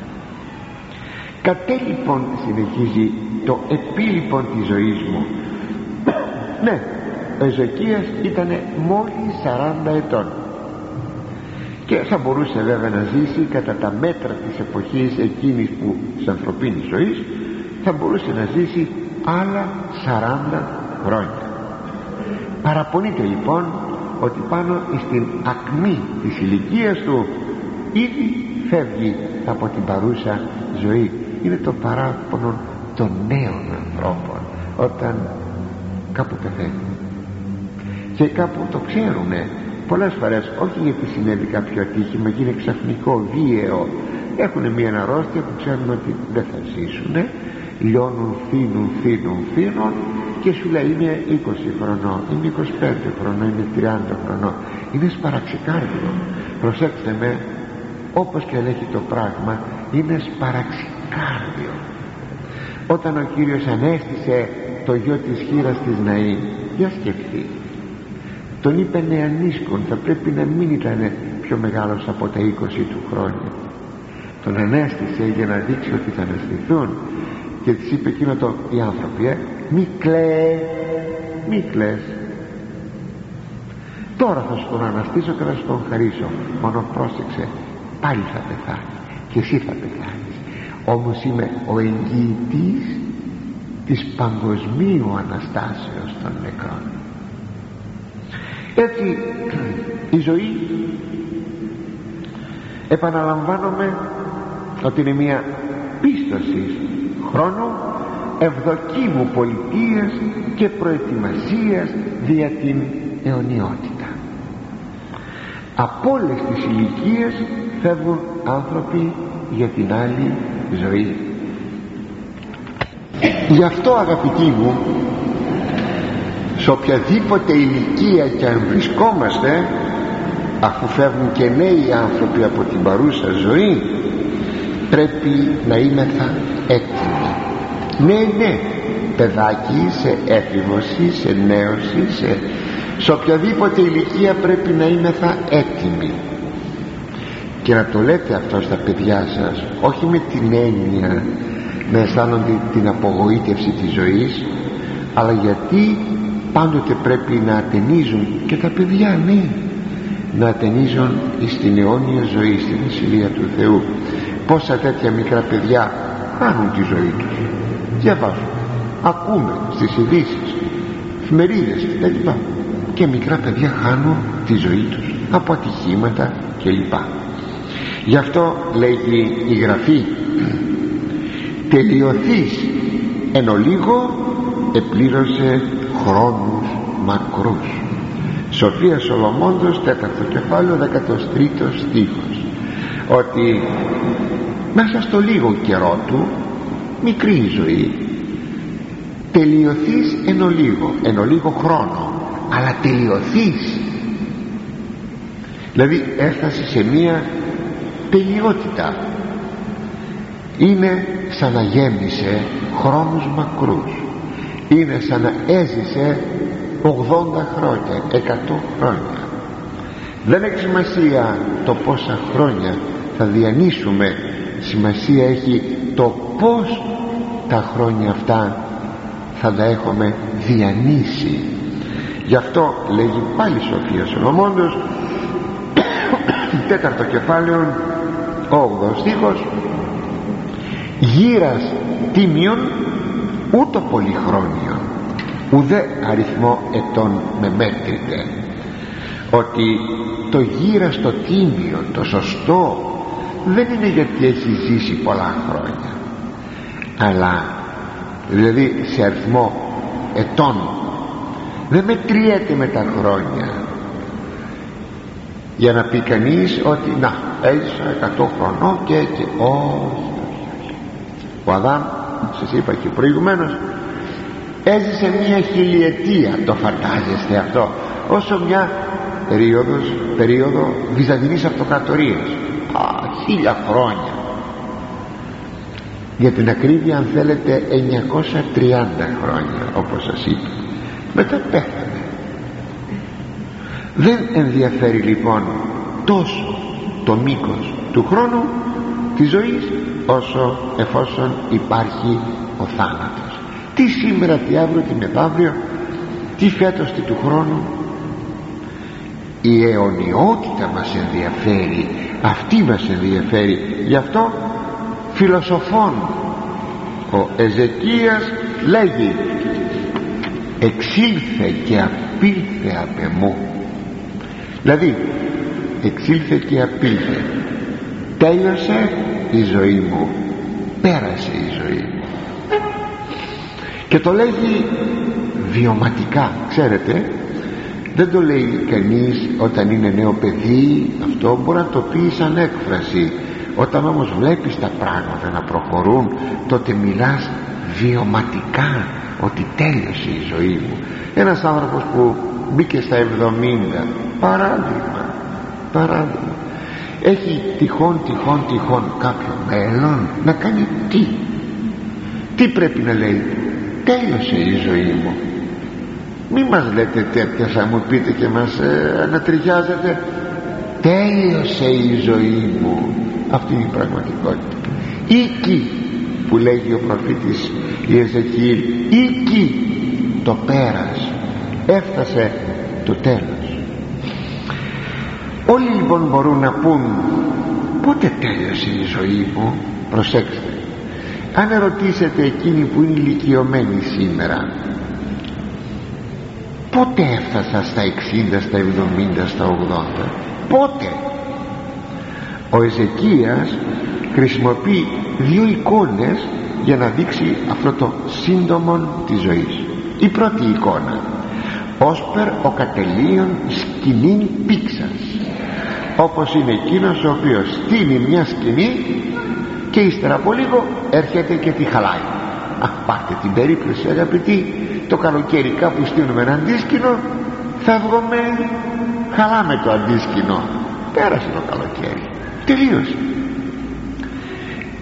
Κατέ λοιπόν, συνεχίζει, το επίλοιπον της ζωής μου. Ναι, ο Εζεκίας ήταν μόλις σαράντα ετών και θα μπορούσε βέβαια να ζήσει κατά τα μέτρα της εποχής εκείνης που της ανθρωπίνης ζωής θα μπορούσε να ζήσει άλλα σαράντα χρόνια. Παραπονείται λοιπόν ότι πάνω στην ακμή της ηλικίας του ήδη φεύγει από την παρούσα ζωή. Είναι το παράπονο των νέων ανθρώπων όταν κάπου πεθαίνουν και κάπου το ξέρουνε πολλές φορές, όχι γιατί συνέβη κάποιο ατύχημα και είναι ξαφνικό, βίαιο, έχουν μια αρρώστια που ξέρουν ότι δεν θα ζήσουνε, λιώνουν, θύνουν, θύνουν, θύνουν και σου λέει είμαι είκοσι χρονών, είμαι είκοσι πέντε χρονών, είμαι τριάντα χρονών, είναι σπαραξικάρδιο. Προσέξτε με, όπως και αν έχει το πράγμα, είναι σπαραξικάρδιο. Όταν ο Κύριος ανέστησε το γιο της χήρας της Ναή, για σκεφτεί, τον είπε νεανίσκον, θα πρέπει να μην ήταν πιο μεγάλος από τα είκοσι του χρόνια. Τον ανέστησε για να δείξει ότι θα αναστηθούν και της είπε εκείνο το, οι άνθρωποι, ε, μη κλαις, μη κλαις, τώρα θα σου τον αναστήσω και θα σου τον χαρίσω, μόνο πρόσεξε, πάλι θα πεθάνει και εσύ θα πεθάνεις, όμως είμαι ο εγγυητής της παγκοσμίου Αναστάσεως των νεκρών. Έτσι η ζωή, επαναλαμβάνομαι ότι είναι μια πίστοση χρόνου, ευδοκίμου πολιτείας και προετοιμασίας δια την αιωνιότητα. Από όλες τις ηλικίες φεύγουν άνθρωποι για την άλλη ζωή. Γι' αυτό, αγαπητοί μου, σε οποιαδήποτε ηλικία και αν βρισκόμαστε, αφού φεύγουν και νέοι άνθρωποι από την παρούσα ζωή, πρέπει να είμεθα έτοιμοι. Ναι, ναι, παιδάκι, σε έφηβος, σε νέος, σε, σε οποιαδήποτε ηλικία πρέπει να είμεθα έτοιμοι. Και να το λέτε αυτό στα παιδιά σας, όχι με την έννοια να αισθάνονται την απογοήτευση της ζωής, αλλά γιατί πάντοτε πρέπει να ατενίζουν και τα παιδιά, ναι, να ατενίζουν στην αιώνια ζωή, στην ασυλία του Θεού. Πόσα τέτοια μικρά παιδιά χάνουν τη ζωή τους, διαβάζουν, ακούμε στις ειδήσεις, εφημερίδες κτλ, και μικρά παιδιά χάνουν τη ζωή τους από ατυχήματα κλπ. Γι' αυτό λέγει η Γραφή, τελειωθείς εν ολίγο επλήρωσε χρόνους μακρούς. Σοφία Σολομώντος, τέταρτο κεφάλαιο, δέκατος τρίτος στίχος, ότι μέσα στο λίγο καιρό του, μικρή η ζωή, τελειωθείς εν ολίγο, εν ολίγο χρόνο, αλλά τελειωθείς, δηλαδή έφτασε σε μία τελειότητα. Είναι σαν να γέμισε χρόνους μακρούς, είναι σαν να έζησε ογδόντα χρόνια, εκατό χρόνια. Δεν έχει σημασία το πόσα χρόνια θα διανύσουμε, σημασία έχει το πως τα χρόνια αυτά θα τα έχουμε διανύσει. Γι' αυτό λέγει πάλι Σοφία Σολομώντος, τέταρτο κεφάλαιο, όγδοος στίχος, γύρας τίμιον ούτω πολυχρόνιον, ουδέ αριθμό ετών με μέτρητε. Ότι το γύρας το τίμιο, το σωστό, δεν είναι γιατί έχει ζήσει πολλά χρόνια, αλλά δηλαδή σε αριθμό ετών, δεν μετριέται με τα χρόνια, για να πει κανείς ότι να έζησα εκατό χρονών και έτσι. Όχι, ο Αδάμ, σας είπα και προηγουμένως, έζησε μια χιλιετία, το φαντάζεστε αυτό, όσο μια περίοδος, περίοδο βυζαντινής αυτοκρατορίας. Α, χίλια χρόνια, για την ακρίβεια, αν θέλετε εννιακόσια τριάντα χρόνια, όπως σας είπα. Μετά πέθανε. Δεν ενδιαφέρει λοιπόν τόσο το μήκος του χρόνου της ζωής, όσο εφόσον υπάρχει ο θάνατος. Τι σήμερα, τι αύριο, τι μεθαύριο, τι φέτος, τι του χρόνου. Η αιωνιότητα μας ενδιαφέρει, αυτή μας ενδιαφέρει. Γι' αυτό φιλοσοφών ο Εζεκίας λέγει, εξήλθε και απήλθε απ' εμού. Δηλαδή εξήλθε και απήλθε, τέλειωσε η ζωή μου, πέρασε η ζωή μου. Και το λέγει βιωματικά, ξέρετε, δεν το λέει κανείς όταν είναι νέο παιδί, αυτό μπορεί να το πει σαν έκφραση. Όταν όμως βλέπεις τα πράγματα να προχωρούν, τότε μιλάς βιωματικά, ότι τέλειωσε η ζωή μου. Ένας άνθρωπος που μπήκε στα εβδομήντα, παράδειγμα, παράδειγμα, έχει τυχόν τυχόν τυχόν κάποιο μέλλον να κάνει τι, τι πρέπει να λέει? Τέλειωσε η ζωή μου. Μη μας λέτε τέτοια, θα μου πείτε και μας ε, ανατριχιάζετε. Τέλειωσε η ζωή μου. Αυτή είναι η πραγματικότητα. Οίκη, που λέγει ο προφήτης Ιεζεκιήλ, οίκη το πέρας, έφτασε το τέλος. Όλοι λοιπόν μπορούν να πούν, πότε τέλειωσε η ζωή μου? Προσέξτε, αν ερωτήσετε εκείνοι που είναι ηλικιωμένοι σήμερα, πότε έφτασα στα εξήντα, στα εβδομήντα, στα ογδόντα, πότε? Ο Εζεκίας χρησιμοποιεί δύο εικόνες για να δείξει αυτό το σύντομο της ζωής. Η πρώτη εικόνα, όσπερ ο κατελείων σκηνήν πήξας, όπως είναι εκείνος ο οποίος στείνει μια σκηνή και ύστερα από λίγο έρχεται και τη χαλάει. Α, πάρτε την περίπτωση αγαπητοί, το καλοκαίρι κάπου στείνουμε ένα αντίσκηνο, φεύγουμε, χαλάμε το αντίσκηνο, πέρασε το καλοκαίρι, τελείωσε.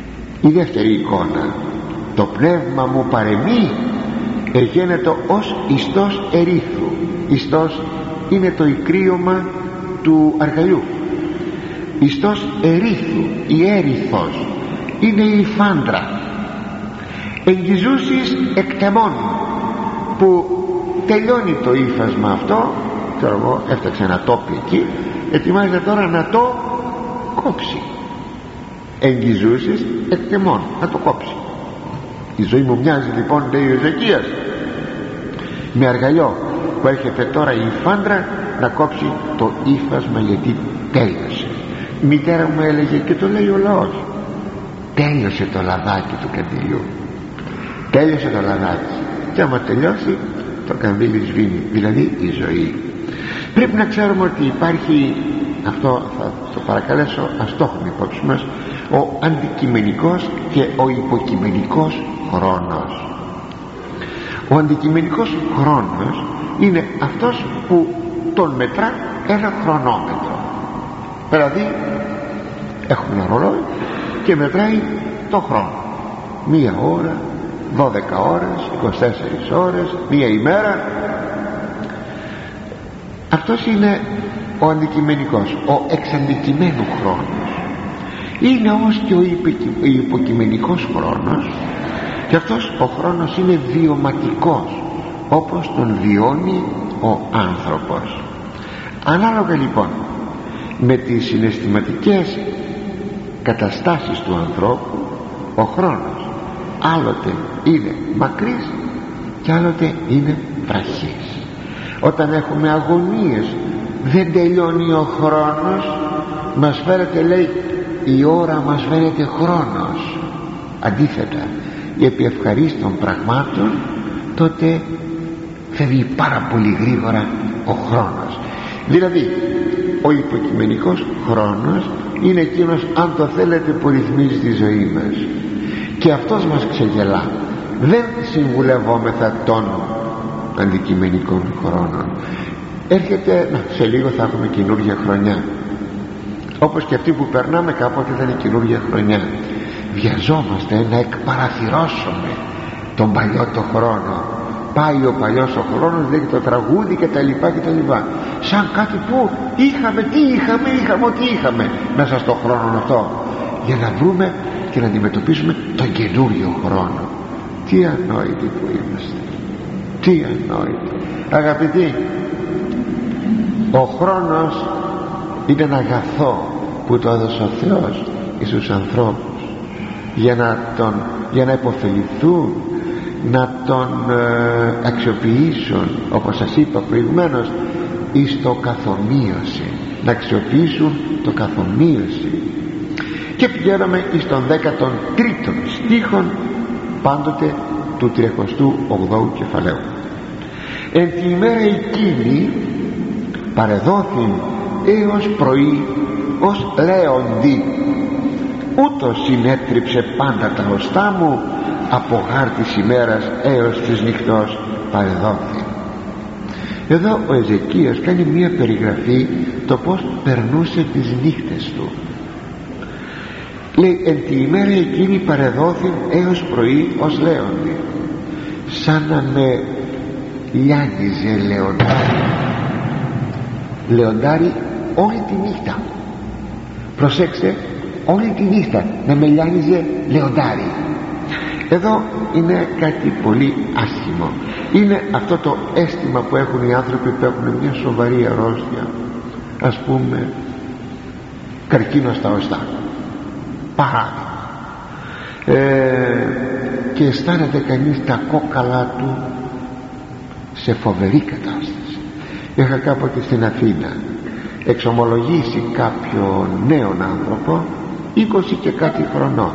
Η δεύτερη εικόνα, το πνεύμα μου παρεμεί, εγένετο ως ιστός ερήθου. Ιστός είναι το ικρίωμα του αργαλιού. Ιστός ερήθου, η έρηθος είναι η φάντρα. Εγγυζούσεις εκτεμών, που τελειώνει το ύφασμα αυτό, ξέρω εγώ, έφταξε ένα τόπι εκεί, ετοιμάζεται τώρα να το κόψει. Εγγυζούσεις εκτεμών, να το κόψει. Η ζωή μου μοιάζει λοιπόν, λέει ο Εζεκίας, με αργαλιό που έρχεται τώρα η φάντρα να κόψει το ύφασμα, γιατί τέλειωσε. Η μητέρα μου έλεγε, και το λέει ο λαός, τέλειωσε το λαδάκι του καντιλιού, τέλειωσε το λαδάκι, και άμα τελειώσει το κανδύλι σβήνει, δηλαδή η ζωή. Πρέπει να ξέρουμε ότι υπάρχει, αυτό θα το παρακαλέσω, ας το έχουμε υπόψη μας, ο αντικειμενικός και ο υποκειμενικός χρόνος. Ο αντικειμενικός χρόνος είναι αυτός που τον μετρά ένα χρονόμετρο. Δηλαδή έχουμε ένα ρολόι και μετράει το χρόνο, μία ώρα, δώδεκα ώρες, είκοσι τέσσερις ώρες, μία ημέρα. Αυτός είναι ο αντικειμενικός, ο εξαντικειμένου χρόνος. Είναι όμως και ο υποκειμενικός χρόνος, και αυτός ο χρόνος είναι βιωματικός, όπως τον βιώνει ο άνθρωπος. Ανάλογα λοιπόν με τις συναισθηματικές καταστάσεις του ανθρώπου, ο χρόνος άλλοτε είναι μακρύς και άλλοτε είναι βραχής. Όταν έχουμε αγωνίες δεν τελειώνει ο χρόνος, μας φέρεται, λέει, η ώρα μας φαίνεται χρόνος. Αντίθετα, επί ευχαρίστων πραγμάτων τότε φεύγει πάρα πολύ γρήγορα ο χρόνος. Δηλαδή ο υποκειμενικός χρόνος είναι εκείνος, αν το θέλετε, που ρυθμίζει τη ζωή μας, και αυτός μας ξεγελά. Δεν συμβουλευόμεθα των αντικειμενικών χρόνων. Έρχεται, να, σε λίγο θα έχουμε καινούργια χρονιά, όπως και αυτή που περνάμε κάποτε ήταν καινούργια χρονιά. Βιαζόμαστε να εκπαραθυρώσουμε τον παλιό το χρόνο. Πάει ο παλιός ο χρόνος, λέει, το τραγούδι και τα λοιπά και τα λοιπά, σαν κάτι που είχαμε, τι είχαμε, είχαμε ό,τι είχαμε μέσα στο χρόνο αυτό, για να βρούμε και να αντιμετωπίσουμε τον καινούριο χρόνο. Τι ανόητοι που είμαστε, τι ανόητοι. Αγαπητοί, ο χρόνος είναι ένα αγαθό που το έδωσε ο Θεός στους ανθρώπους για να, τον, για να υποφεληθούν, να τον ε, αξιοποιήσουν, όπως σας είπα προηγουμένως, εις το καθομοίωση, να αξιοποιήσουν το καθομοίωση. Και πηγαίναμε εις τον δέκατον τρίτον στίχον πάντοτε του τριακοστού ογδόου κεφαλαίου. Εν τη ημέρα εκείνη παρεδόθην έως πρωί ως λέοντι, ούτως συνέτριψε πάντα τα οστά μου, από γάρ της ημέρας έως της νυχτός παρεδόθη. Εδώ ο Εζεκίας κάνει μία περιγραφή το πως περνούσε τις νύχτες του. Λέει, εν τη ημέρα εκείνη παρεδόθη έως πρωί ως λέοντι, σαν να με λιάνιζε λεοντάρι. Λεοντάρι όλη τη νύχτα, προσέξτε, όλη τη νύχτα να με λιάνιζε λεοντάρι. Εδώ είναι κάτι πολύ άσχημο. Είναι αυτό το αίσθημα που έχουν οι άνθρωποι που έχουν μια σοβαρή αρρώστια, ας πούμε καρκίνο στα οστά, παράδειγμα, ε, και αισθάνεται κανείς τα κόκαλα του σε φοβερή κατάσταση. Είχα κάποτε στην Αθήνα εξομολογήσει κάποιον νέον άνθρωπο, είκοσι και κάτι χρονών,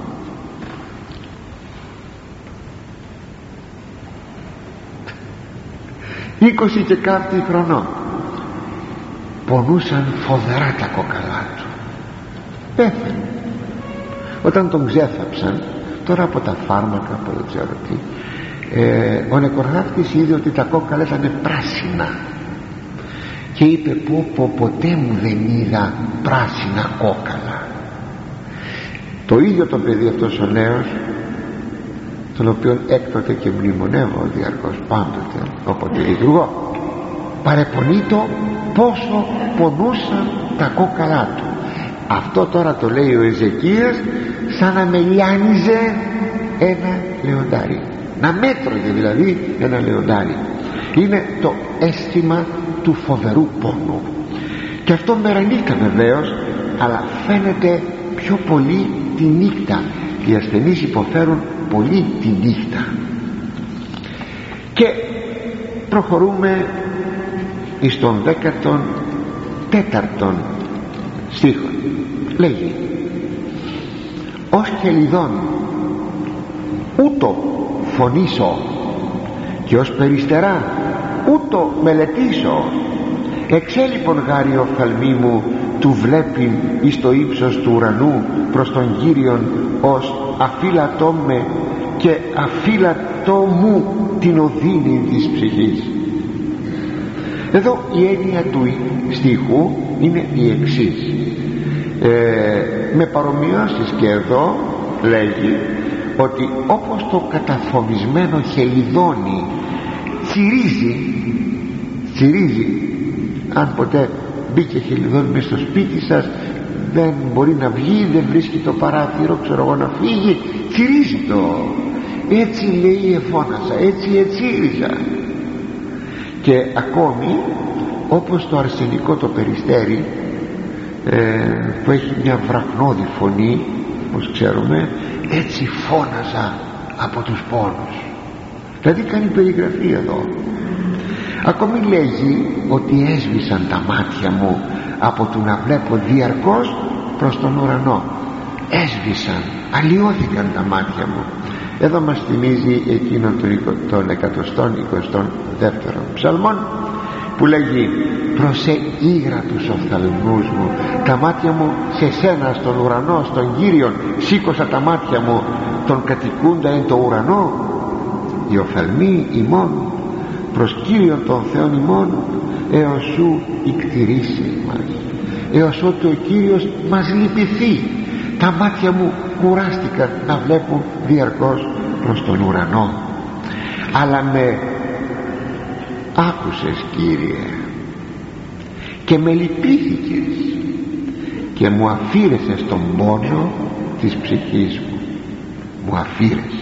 είκοσι και κάτι χρονών. Πονούσαν φοβερά τα κόκαλά του, πέθανε. Όταν τον ξέθαψαν τώρα από τα φάρμακα, από δεν ξέρω τι, ε, ο νεκρογράφτης είδε ότι τα κόκαλα ήταν πράσινα και είπε, πω πω, ποτέ μου δεν είδα πράσινα κόκαλα. Το ίδιο το παιδί αυτός ο νέος, τον οποίον έκτοτε και μνημονεύω διαρκώς πάντοτε όποτε λειτουργώ, παρεπονεί το πόσο πονούσαν τα κόκαλά του. Αυτό τώρα το λέει ο Εζεκίας σαν να μελιάνιζε ένα λεοντάρι, να μέτρωγε δηλαδή ένα λεοντάρι. Είναι το αίσθημα του φοβερού πόνου, και αυτό μερανύχτα βεβαίως, αλλά φαίνεται πιο πολύ τη νύχτα. Οι ασθενείς υποφέρουν πολύ τη νύχτα. Και προχωρούμε εις τον δέκατον τέταρτον στίχο. Λέγει: ως χελιδόν ούτω φωνήσω, και ως περιστερά ούτω μελετήσω. Εξέλιπον γάρι οφθαλμή μου του βλέπειν εις το ύψος του ουρανού προς τον Κύριον, ως αφύλατό με και αφύλατό μου την οδύνη της ψυχής. Εδώ η έννοια του στίχου είναι η εξής, ε, με παρομοιώσεις, και εδώ λέγει ότι όπως το καταφοβισμένο χελιδόνι τσιρίζει, τσιρίζει, αν ποτέ μπήκε χελιδόνι μες στο σπίτι σας, δεν μπορεί να βγει, δεν βρίσκει το παράθυρο, ξέρω εγώ, να φύγει, τσιρίζει το. Έτσι λέει εφώνασα, έτσι ετσίριζα. Και ακόμη όπως το αρσενικό το περιστέρι, ε, που έχει μια βραχνώδη φωνή, όπως ξέρουμε, έτσι φώναζα από τους πόνους. Δηλαδή κάνει περιγραφή εδώ. Ακόμη λέγει ότι έσβησαν τα μάτια μου από το να βλέπω διαρκώς προς τον ουρανό. Έσβησαν, αλλοιώθηκαν τα μάτια μου. Εδώ μας θυμίζει εκείνον των εκατοστών εικοστών δεύτερων ψαλμών, που λέγει: προσε ήγρα τους οφθαλμούς μου, τα μάτια μου σε σένα, στον ουρανό, στον Κύριον σήκωσα τα μάτια μου, τον κατοικούντα εν το ουρανό. Οι οφθαλμοί ημών προς Κύριον των Θεών ημών, έως σου ικτηρήσει μας, έως ότου ο Κύριος μας λυπηθεί. Τα μάτια μου κουράστηκαν να βλέπουν διαρκώς προς τον ουρανό, αλλά με άκουσες, Κύριε, και με λυπήθηκες και μου αφήρεσες τον πόνο της ψυχής μου. Μου αφήρεσες.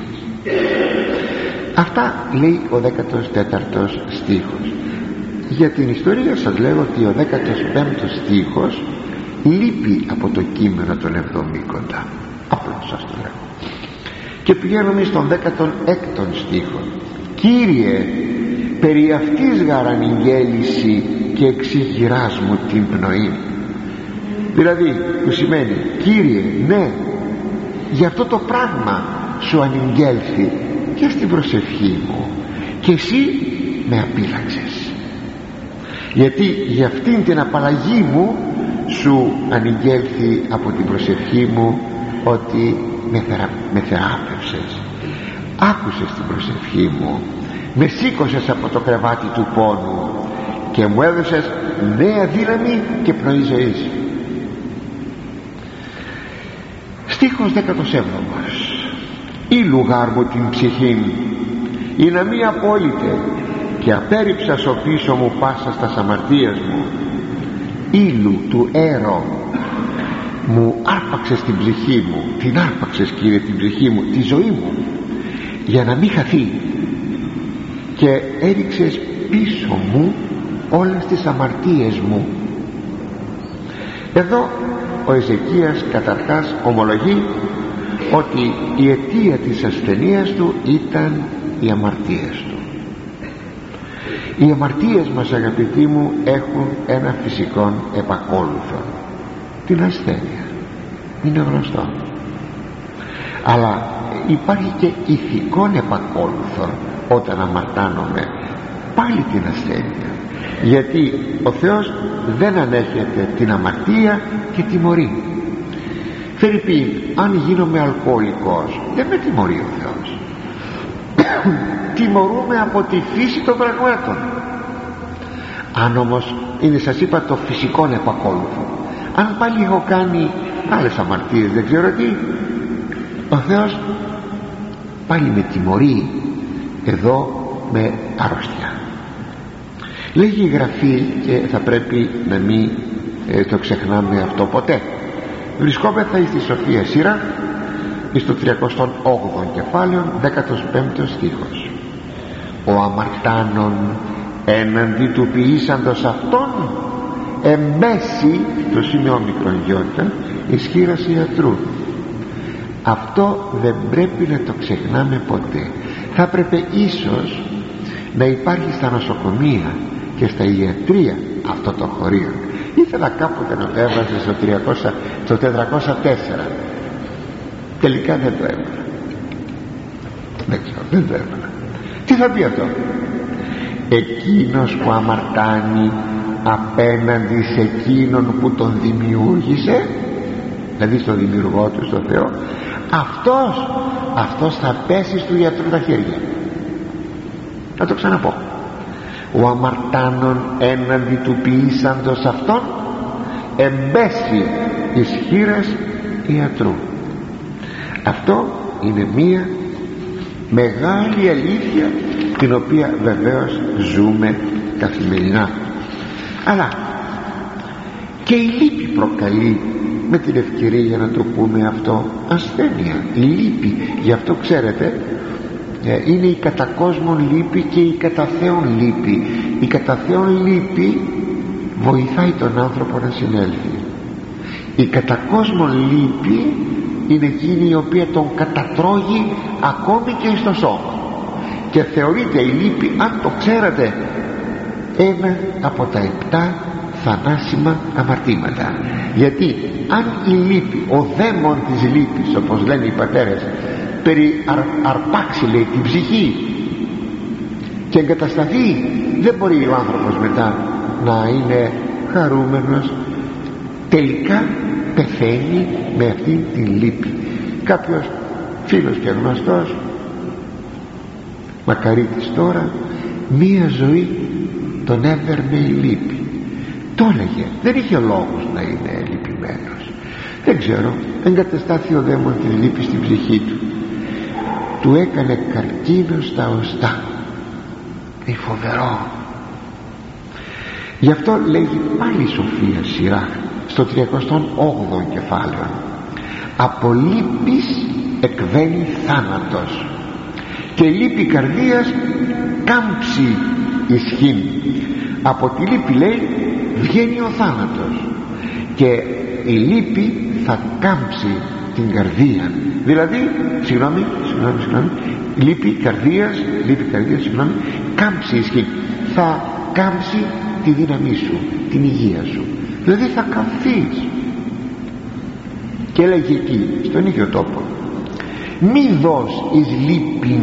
Αυτά λέει ο δέκατος τέταρτος στίχος. Για την ιστορία σας λέγω ότι ο δέκατος πέμπτος στίχος λείπει από το κείμενο των εβδομήκοντα. Απλώς σας το λέω. Και πηγαίνουμε στον δέκατον έκτον στίχο. Κύριε, περί αυτής γαρανηγγέληση και εξηγηράς μου την πνοή. Δηλαδή που σημαίνει, Κύριε, ναι, για αυτό το πράγμα σου ανηγγέλθη και στην προσευχή μου, και εσύ με απείλαξες, γιατί για αυτήν την απαλλαγή μου σου ανηγγέλθη από την προσευχή μου ότι με, θερα, με θεράπευσες, άκουσες την προσευχή μου, με σήκωσες από το κρεβάτι του πόνου και μου έδωσες νέα δύναμη και πνοή ζωής. Στίχος δέκατος έβδομος. Ήλου γάρ μου την ψυχήν, ή να μη απόλυτε, και απέρριψα σω πίσω μου πάσα στα αμαρτίας μου. Ήλου του έρο μου άρπαξες την ψυχή μου, την άρπαξες, Κύριε, την ψυχή μου, τη ζωή μου, για να μην χαθεί, και έριξες πίσω μου όλες τις αμαρτίες μου. Εδώ ο Εζεκίας καταρχάς ομολογεί ότι η αιτία της ασθενείας του ήταν οι αμαρτίες του. Οι αμαρτίες μας, αγαπητοί μου, έχουν ένα φυσικό επακόλουθο, την ασθένεια. Είναι γνωστό. Αλλά υπάρχει και ηθικό επακόλουθο όταν αμαρτάνομαι, πάλι την ασθένεια, γιατί ο Θεός δεν ανέχεται την αμαρτία και τιμωρεί. Φερρυπίν, αν γίνομαι αλκοολικός, δεν με τιμωρεί ο Θεός. Τιμωρούμε από τη φύση των πραγμάτων. Αν όμως είναι, σας είπα, το φυσικό επακόλουθο, αν πάλι έχω κάνει άλλες αμαρτίες, δεν ξέρω τι, Ο Θεός πάλι με τιμωρεί εδώ με αρρώστια. Λέγει η Γραφή, και θα πρέπει να μην ε, το ξεχνάμε αυτό ποτέ. Βρισκόμεθα στη Σοφία Σύρα, στο τριακοστό όγδοο κεφάλαιο, δέκατος πέμπτος στίχος. Ο αμαρτάνων έναντι του ποιήσαντος αυτόν εμπέσει, το σημείο μικρογιώτα, ισχύρας ιατρού. Αυτό δεν πρέπει να το ξεχνάμε ποτέ. Θα έπρεπε ίσως να υπάρχει στα νοσοκομεία και στα ιατρεία αυτό το χωρίο. Ήθελα κάποτε να το έβαζε στο, τριακόσια, στο τετρακόσια τέσσερα. Τελικά δεν το έβαλα. Δεν ξέρω, δεν το έβαλα. Τι θα πει αυτό? Εκείνος που αμαρτάνει απέναντι σε εκείνον που τον δημιούργησε, δηλαδή στον δημιουργό του, στον Θεό, αυτός αυτός θα πέσει του ιατρού τα χέρια. Να το ξαναπώ. Ο αμαρτάνων έναντι του ποιήσαντος αυτόν εμπέσει ισχύρας ιατρού. Αυτό είναι μία μεγάλη αλήθεια την οποία βεβαίως ζούμε καθημερινά. Αλλά και η λύπη προκαλεί, με την ευκαιρία για να το πούμε αυτό, ασθένεια. Η λύπη, γι' αυτό ξέρετε, είναι η κατά κόσμον λύπη και η κατά Θεόν λύπη. Η κατά Θεόν λύπη βοηθάει τον άνθρωπο να συνέλθει. Η κατά κόσμον λύπη είναι εκείνη η οποία τον κατατρώγει ακόμη και στο σώμα, και θεωρείται η λύπη, αν το ξέρατε, ένα από τα επτά θανάσιμα αμαρτήματα. Γιατί αν η λύπη, ο δαίμον της λύπης, όπως λένε οι πατέρες, περί αρ, αρπάξει, λέει, την ψυχή και εγκατασταθεί, δεν μπορεί ο άνθρωπος μετά να είναι χαρούμενος. Τελικά πεθαίνει με αυτή την λύπη. Κάποιος φίλος και γνωστός, μακαρίτης τώρα, μία ζωή τον έβερνε η λύπη. Το έλεγε, δεν είχε λόγους να είναι λυπημένος. Δεν ξέρω, εγκαταστάθη ο δαίμον της λύπης στην ψυχή του, του έκανε καρκίνο στα οστά. Είναι φοβερό. Γι' αυτό λέγει πάλι η Σοφία Σειρά στο τριακοστό όγδοο κεφάλαιο, από λύπης εκβαίνει θάνατος και λύπη καρδίας κάμψη ισχύν. Από τη λύπη, λέει, βγαίνει ο θάνατος, και η λύπη θα κάμψει την καρδία. Δηλαδή, συγγνώμη, συγγνώμη, συγγνώμη, λύπη καρδίας, λύπη καρδίας, συγγνώμη, κάμψη ισχύει. Θα κάμψει τη δύναμή σου, την υγεία σου. Δηλαδή θα καμφθείς. Και έλεγε εκεί, στον ίδιο τόπο, μη δώσ' εις λύπην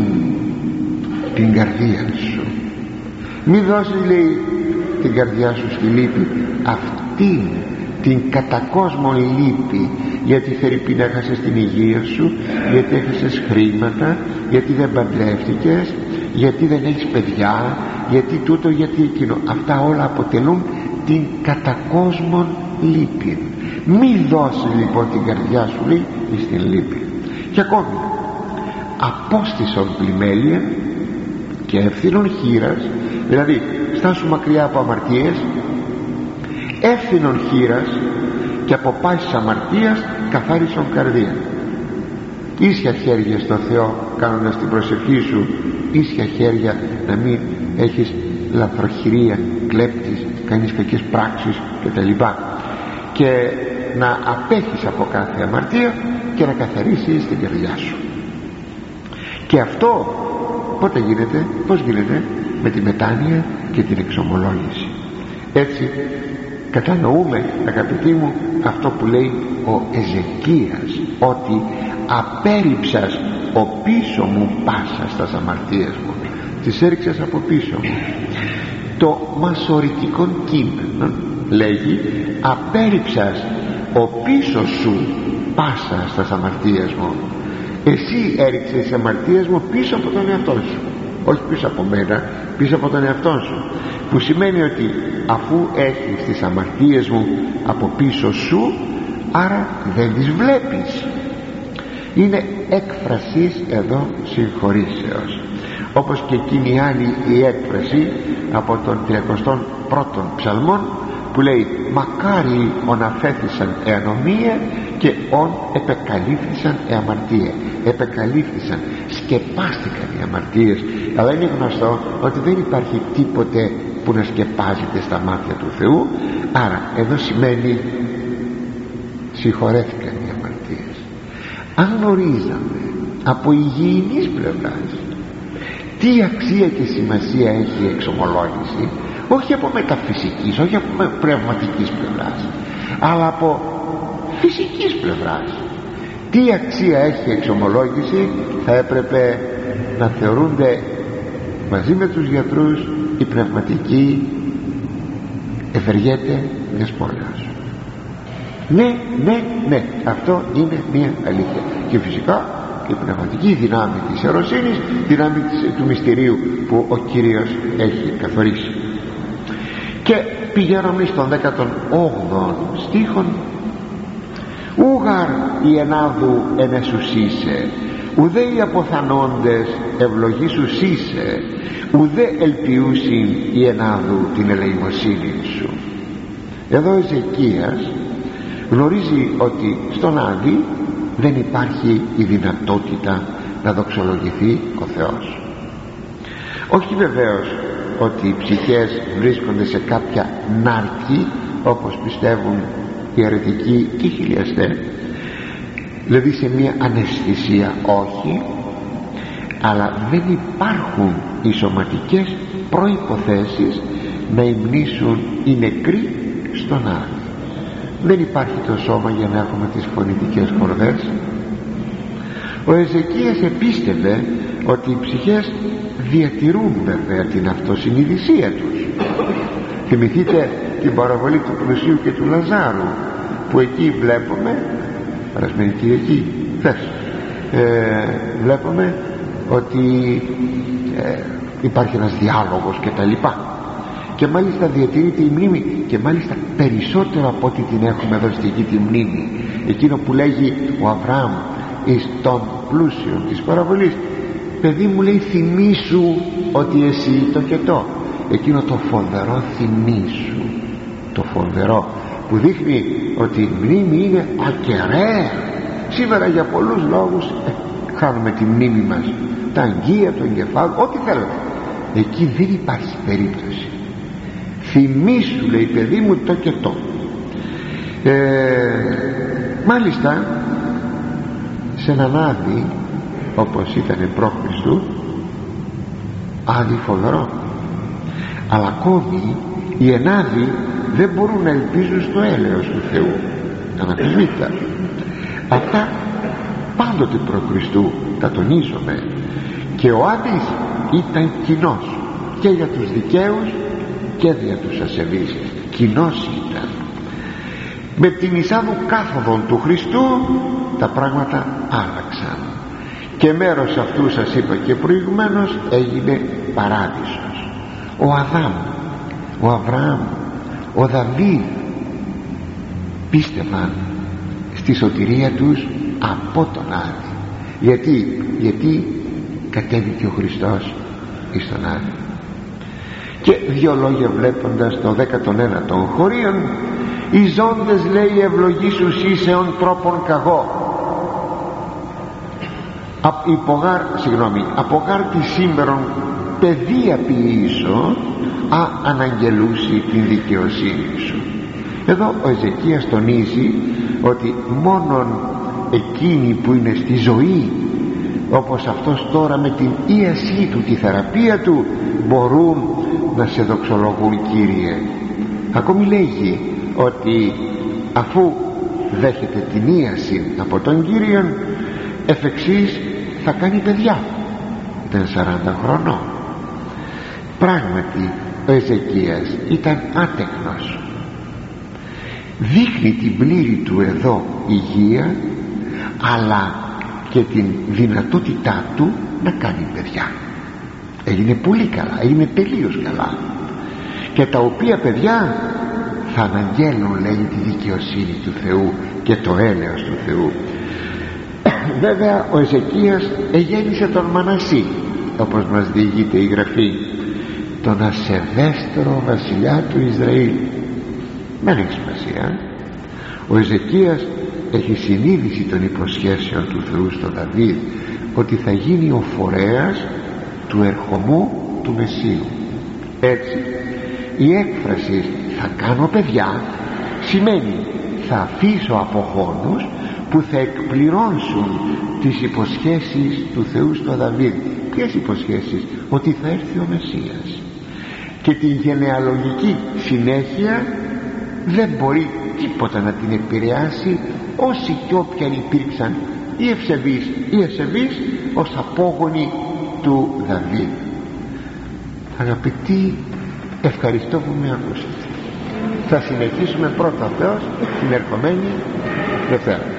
την καρδία σου. Μη δώσεις, λέει, την καρδιά σου στη λύπη, αυτήν την κατακόσμον λύπη, γιατί θερυπήν έχασες την υγεία σου, γιατί έχασες χρήματα, γιατί δεν παντρεύτηκες, γιατί δεν έχεις παιδιά, γιατί τούτο, γιατί εκείνο. Αυτά όλα αποτελούν την κατακόσμον λύπη. Μη δώσεις λοιπόν την καρδιά σου, λέει, στην λύπη. Και ακόμη, απόστησον πλημέλεια και ευθύνων χείρας, δηλαδή στάσου μακριά από αμαρτίες, ευθύνων χείρας και από πάσης αμαρτίας καθάρισον καρδία. Ίσια χέρια στο Θεό κάνοντας την προσευχή σου, ίσια χέρια να μην έχεις λαθροχειρία, κλέπτης, κάνεις κακές πράξεις κτλ, και να απέχεις από κάθε αμαρτία και να καθαρίσεις την καρδιά σου. Και αυτό πότε γίνεται? Πώς γίνεται? Με τη μετάνοια και την εξομολόγηση. Έτσι κατανοούμε, αγαπητοί μου, αυτό που λέει ο Εζεκίας, ότι απέρριψας ο πίσω μου πάσα στας αμαρτίες μου, τις έριξες από πίσω μου. Το μασοριτικό κείμενο λέγει απέρριψας ο πίσω σου πάσα στας αμαρτίες μου. Εσύ έριξες τις αμαρτίες μου πίσω από τον εαυτό σου, όχι πίσω από μένα, πίσω από τον εαυτό σου, που σημαίνει ότι αφού έχεις τις αμαρτίες μου από πίσω σου, άρα δεν τις βλέπεις. είναι έκφρασης εδώ συγχωρήσεως, όπως και εκείνη η άλλη η έκφραση από τον τριακοστό πρώτον ψαλμόν που λέει μακάρι ον αφέθησαν εανομία και ον επεκαλύφθησαν εαμαρτία. Επεκαλύφθησαν, σκεπάστηκαν οι αμαρτίες. Αλλά είναι γνωστό ότι δεν υπάρχει τίποτε που να σκεπάζεται στα μάτια του Θεού. Άρα εδώ σημαίνει συγχωρέθηκαν οι αμαρτίες. Αν γνωρίζαμε από υγιεινής πλευράς τι αξία και σημασία έχει η εξομολόγηση, όχι από μεταφυσικής, όχι από πνευματικής πλευράς, αλλά από φυσικής πλευράς, τι αξία έχει η εξομολόγηση, θα έπρεπε να θεωρούνται μαζί με τους γιατρούς οι πνευματικοί ευεργέτε μιας πόλεως. Ναι, ναι, ναι, αυτό είναι μια αλήθεια. Και φυσικά η πνευματική δύναμη της ιεροσύνης, δύναμη του μυστηρίου που ο Κύριος έχει καθορίσει. Και πηγαίνουμε στον δέκατον όγδοον στίχον. Ούγαρ η ενάδου ενεσουσίσε, ουδέ οι αποθανόντες ευλογήσουσίσε, ουδέ ελπιούσιν η ενάδου την ελεημοσύνη σου. Εδώ ο Εζεκίας γνωρίζει ότι στον Άδη δεν υπάρχει η δυνατότητα να δοξολογηθεί ο Θεός. Όχι βεβαίως ότι οι ψυχές βρίσκονται σε κάποια νάρκη όπως πιστεύουν οι αιρετικοί και οι χιλιαστές, δηλαδή σε μια αναισθησία, όχι, αλλά δεν υπάρχουν οι σωματικές προϋποθέσεις να υμνήσουν οι νεκροί στον Άδη. Δεν υπάρχει το σώμα για να έχουμε τις φωνητικές χορδές. Ο Εζεκίας επίστευε ότι οι ψυχές διατηρούν βέβαια την αυτοσυνειδησία τους. Θυμηθείτε την παραβολή του πλουσίου και του Λαζάρου, που εκεί βλέπουμε, παρασμένη Κυριακή θες, ε, βλέπουμε ότι ε, υπάρχει ένας διάλογος και τα λοιπά, και μάλιστα διατηρείται η μνήμη, και μάλιστα περισσότερο από ό,τι την έχουμε εδώ στη γη τη μνήμη. Εκείνο που λέγει ο Αβραάμ εις τον πλούσιο της παραβολής, παιδί μου, λέει, θυμήσου ότι εσύ το χετό. Εκείνο το φοβερό θυμήσου, το φοβερό που δείχνει ότι η μνήμη είναι ακεραία. Σήμερα για πολλούς λόγους ε, χάνουμε τη μνήμη μας, τα αγγεία, το εγκεφάλαιο, ό,τι θέλουμε. Εκεί δεν υπάρχει περίπτωση. Θυμήσου, λέει, παιδί μου, το και το. ε, μάλιστα σε έναν Άδη όπως ήταν π.Χ., Άδη φοβερό, αλλά ακόμη οι ενάδοι δεν μπορούν να ελπίζουν στο έλεος του Θεού, αναμφισβήτητα. Αυτά πάντοτε π.Χ. τα τονίζομαι. Και ο Άδης ήταν κοινός και για τους δικαίους και για τους ασεβείς. Κοινός ήταν. Με την εισάδου κάθοδον του Χριστού τα πράγματα άλλαξαν, και μέρος αυτού, σας είπα και προηγουμένως, έγινε παράδεισος. Ο Αδάμ, ο Αβραάμ, ο Δαβίδ πίστευαν στη σωτηρία τους από τον Άδη. Γιατί, γιατί κατέβηκε ο Χριστός εις τον Άδη. Και δύο λόγια βλέποντας το δέκατον ένατο χωρίον. Οι ζώντες, λέει, ευλογήσους ίσεων τρόπον καγώ. Υπογάρ, συγγνώμη, απογάρ τη σήμερον παιδεία ποιήσω, α αναγγελούσει την δικαιοσύνη σου. Εδώ ο Εζεκίας τονίζει ότι μόνον εκείνοι που είναι στη ζωή, όπως αυτός τώρα με την ίασή του, τη θεραπεία του, μπορούν να σε δοξολογούν, Κύριε. Ακόμη λέγει ότι αφού δέχεται την ίαση από τον Κύριον, εφ' εξής θα κάνει παιδιά. Ήταν σαράντα χρονών. Πράγματι ο Εζεκίας ήταν άτεκνος. Δείχνει την πλήρη του εδώ υγεία, αλλά και την δυνατότητά του να κάνει παιδιά. Έγινε πολύ καλά, έγινε τελείως καλά, και τα οποία παιδιά θα αναγγέλνουν, λέει, τη δικαιοσύνη του Θεού και το έλεος του Θεού. βέβαια ο Εζεκίας εγέννησε τον Μανασή, όπως μας διηγείται η Γραφή, τον ασεβέστερο βασιλιά του Ισραήλ. Δεν έχει σημασία. Ο Εζεκίας έχει συνείδηση των υποσχέσεων του Θεού στον Δαβίδ, ότι θα γίνει ο φορέας του ερχομού του Μεσσίου. Έτσι η έκφραση «θα κάνω παιδιά» σημαίνει θα αφήσω αποχώνους που θα εκπληρώσουν τις υποσχέσεις του Θεού στον Δαβίδ. Ποιες υποσχέσεις? Ότι θα έρθει ο Μεσσίας. Και την γενεαλογική συνέχεια δεν μπορεί τίποτα να την επηρεάσει, όσοι και όποιαν υπήρξαν ή ευσεβείς ή ευσεβείς ως απόγονοι του Δαβίδ. Αγαπητοί, ευχαριστώ που με ακούσατε. Θα συνεχίσουμε πρώτα Θεός την ερχομένη Δευτέρα.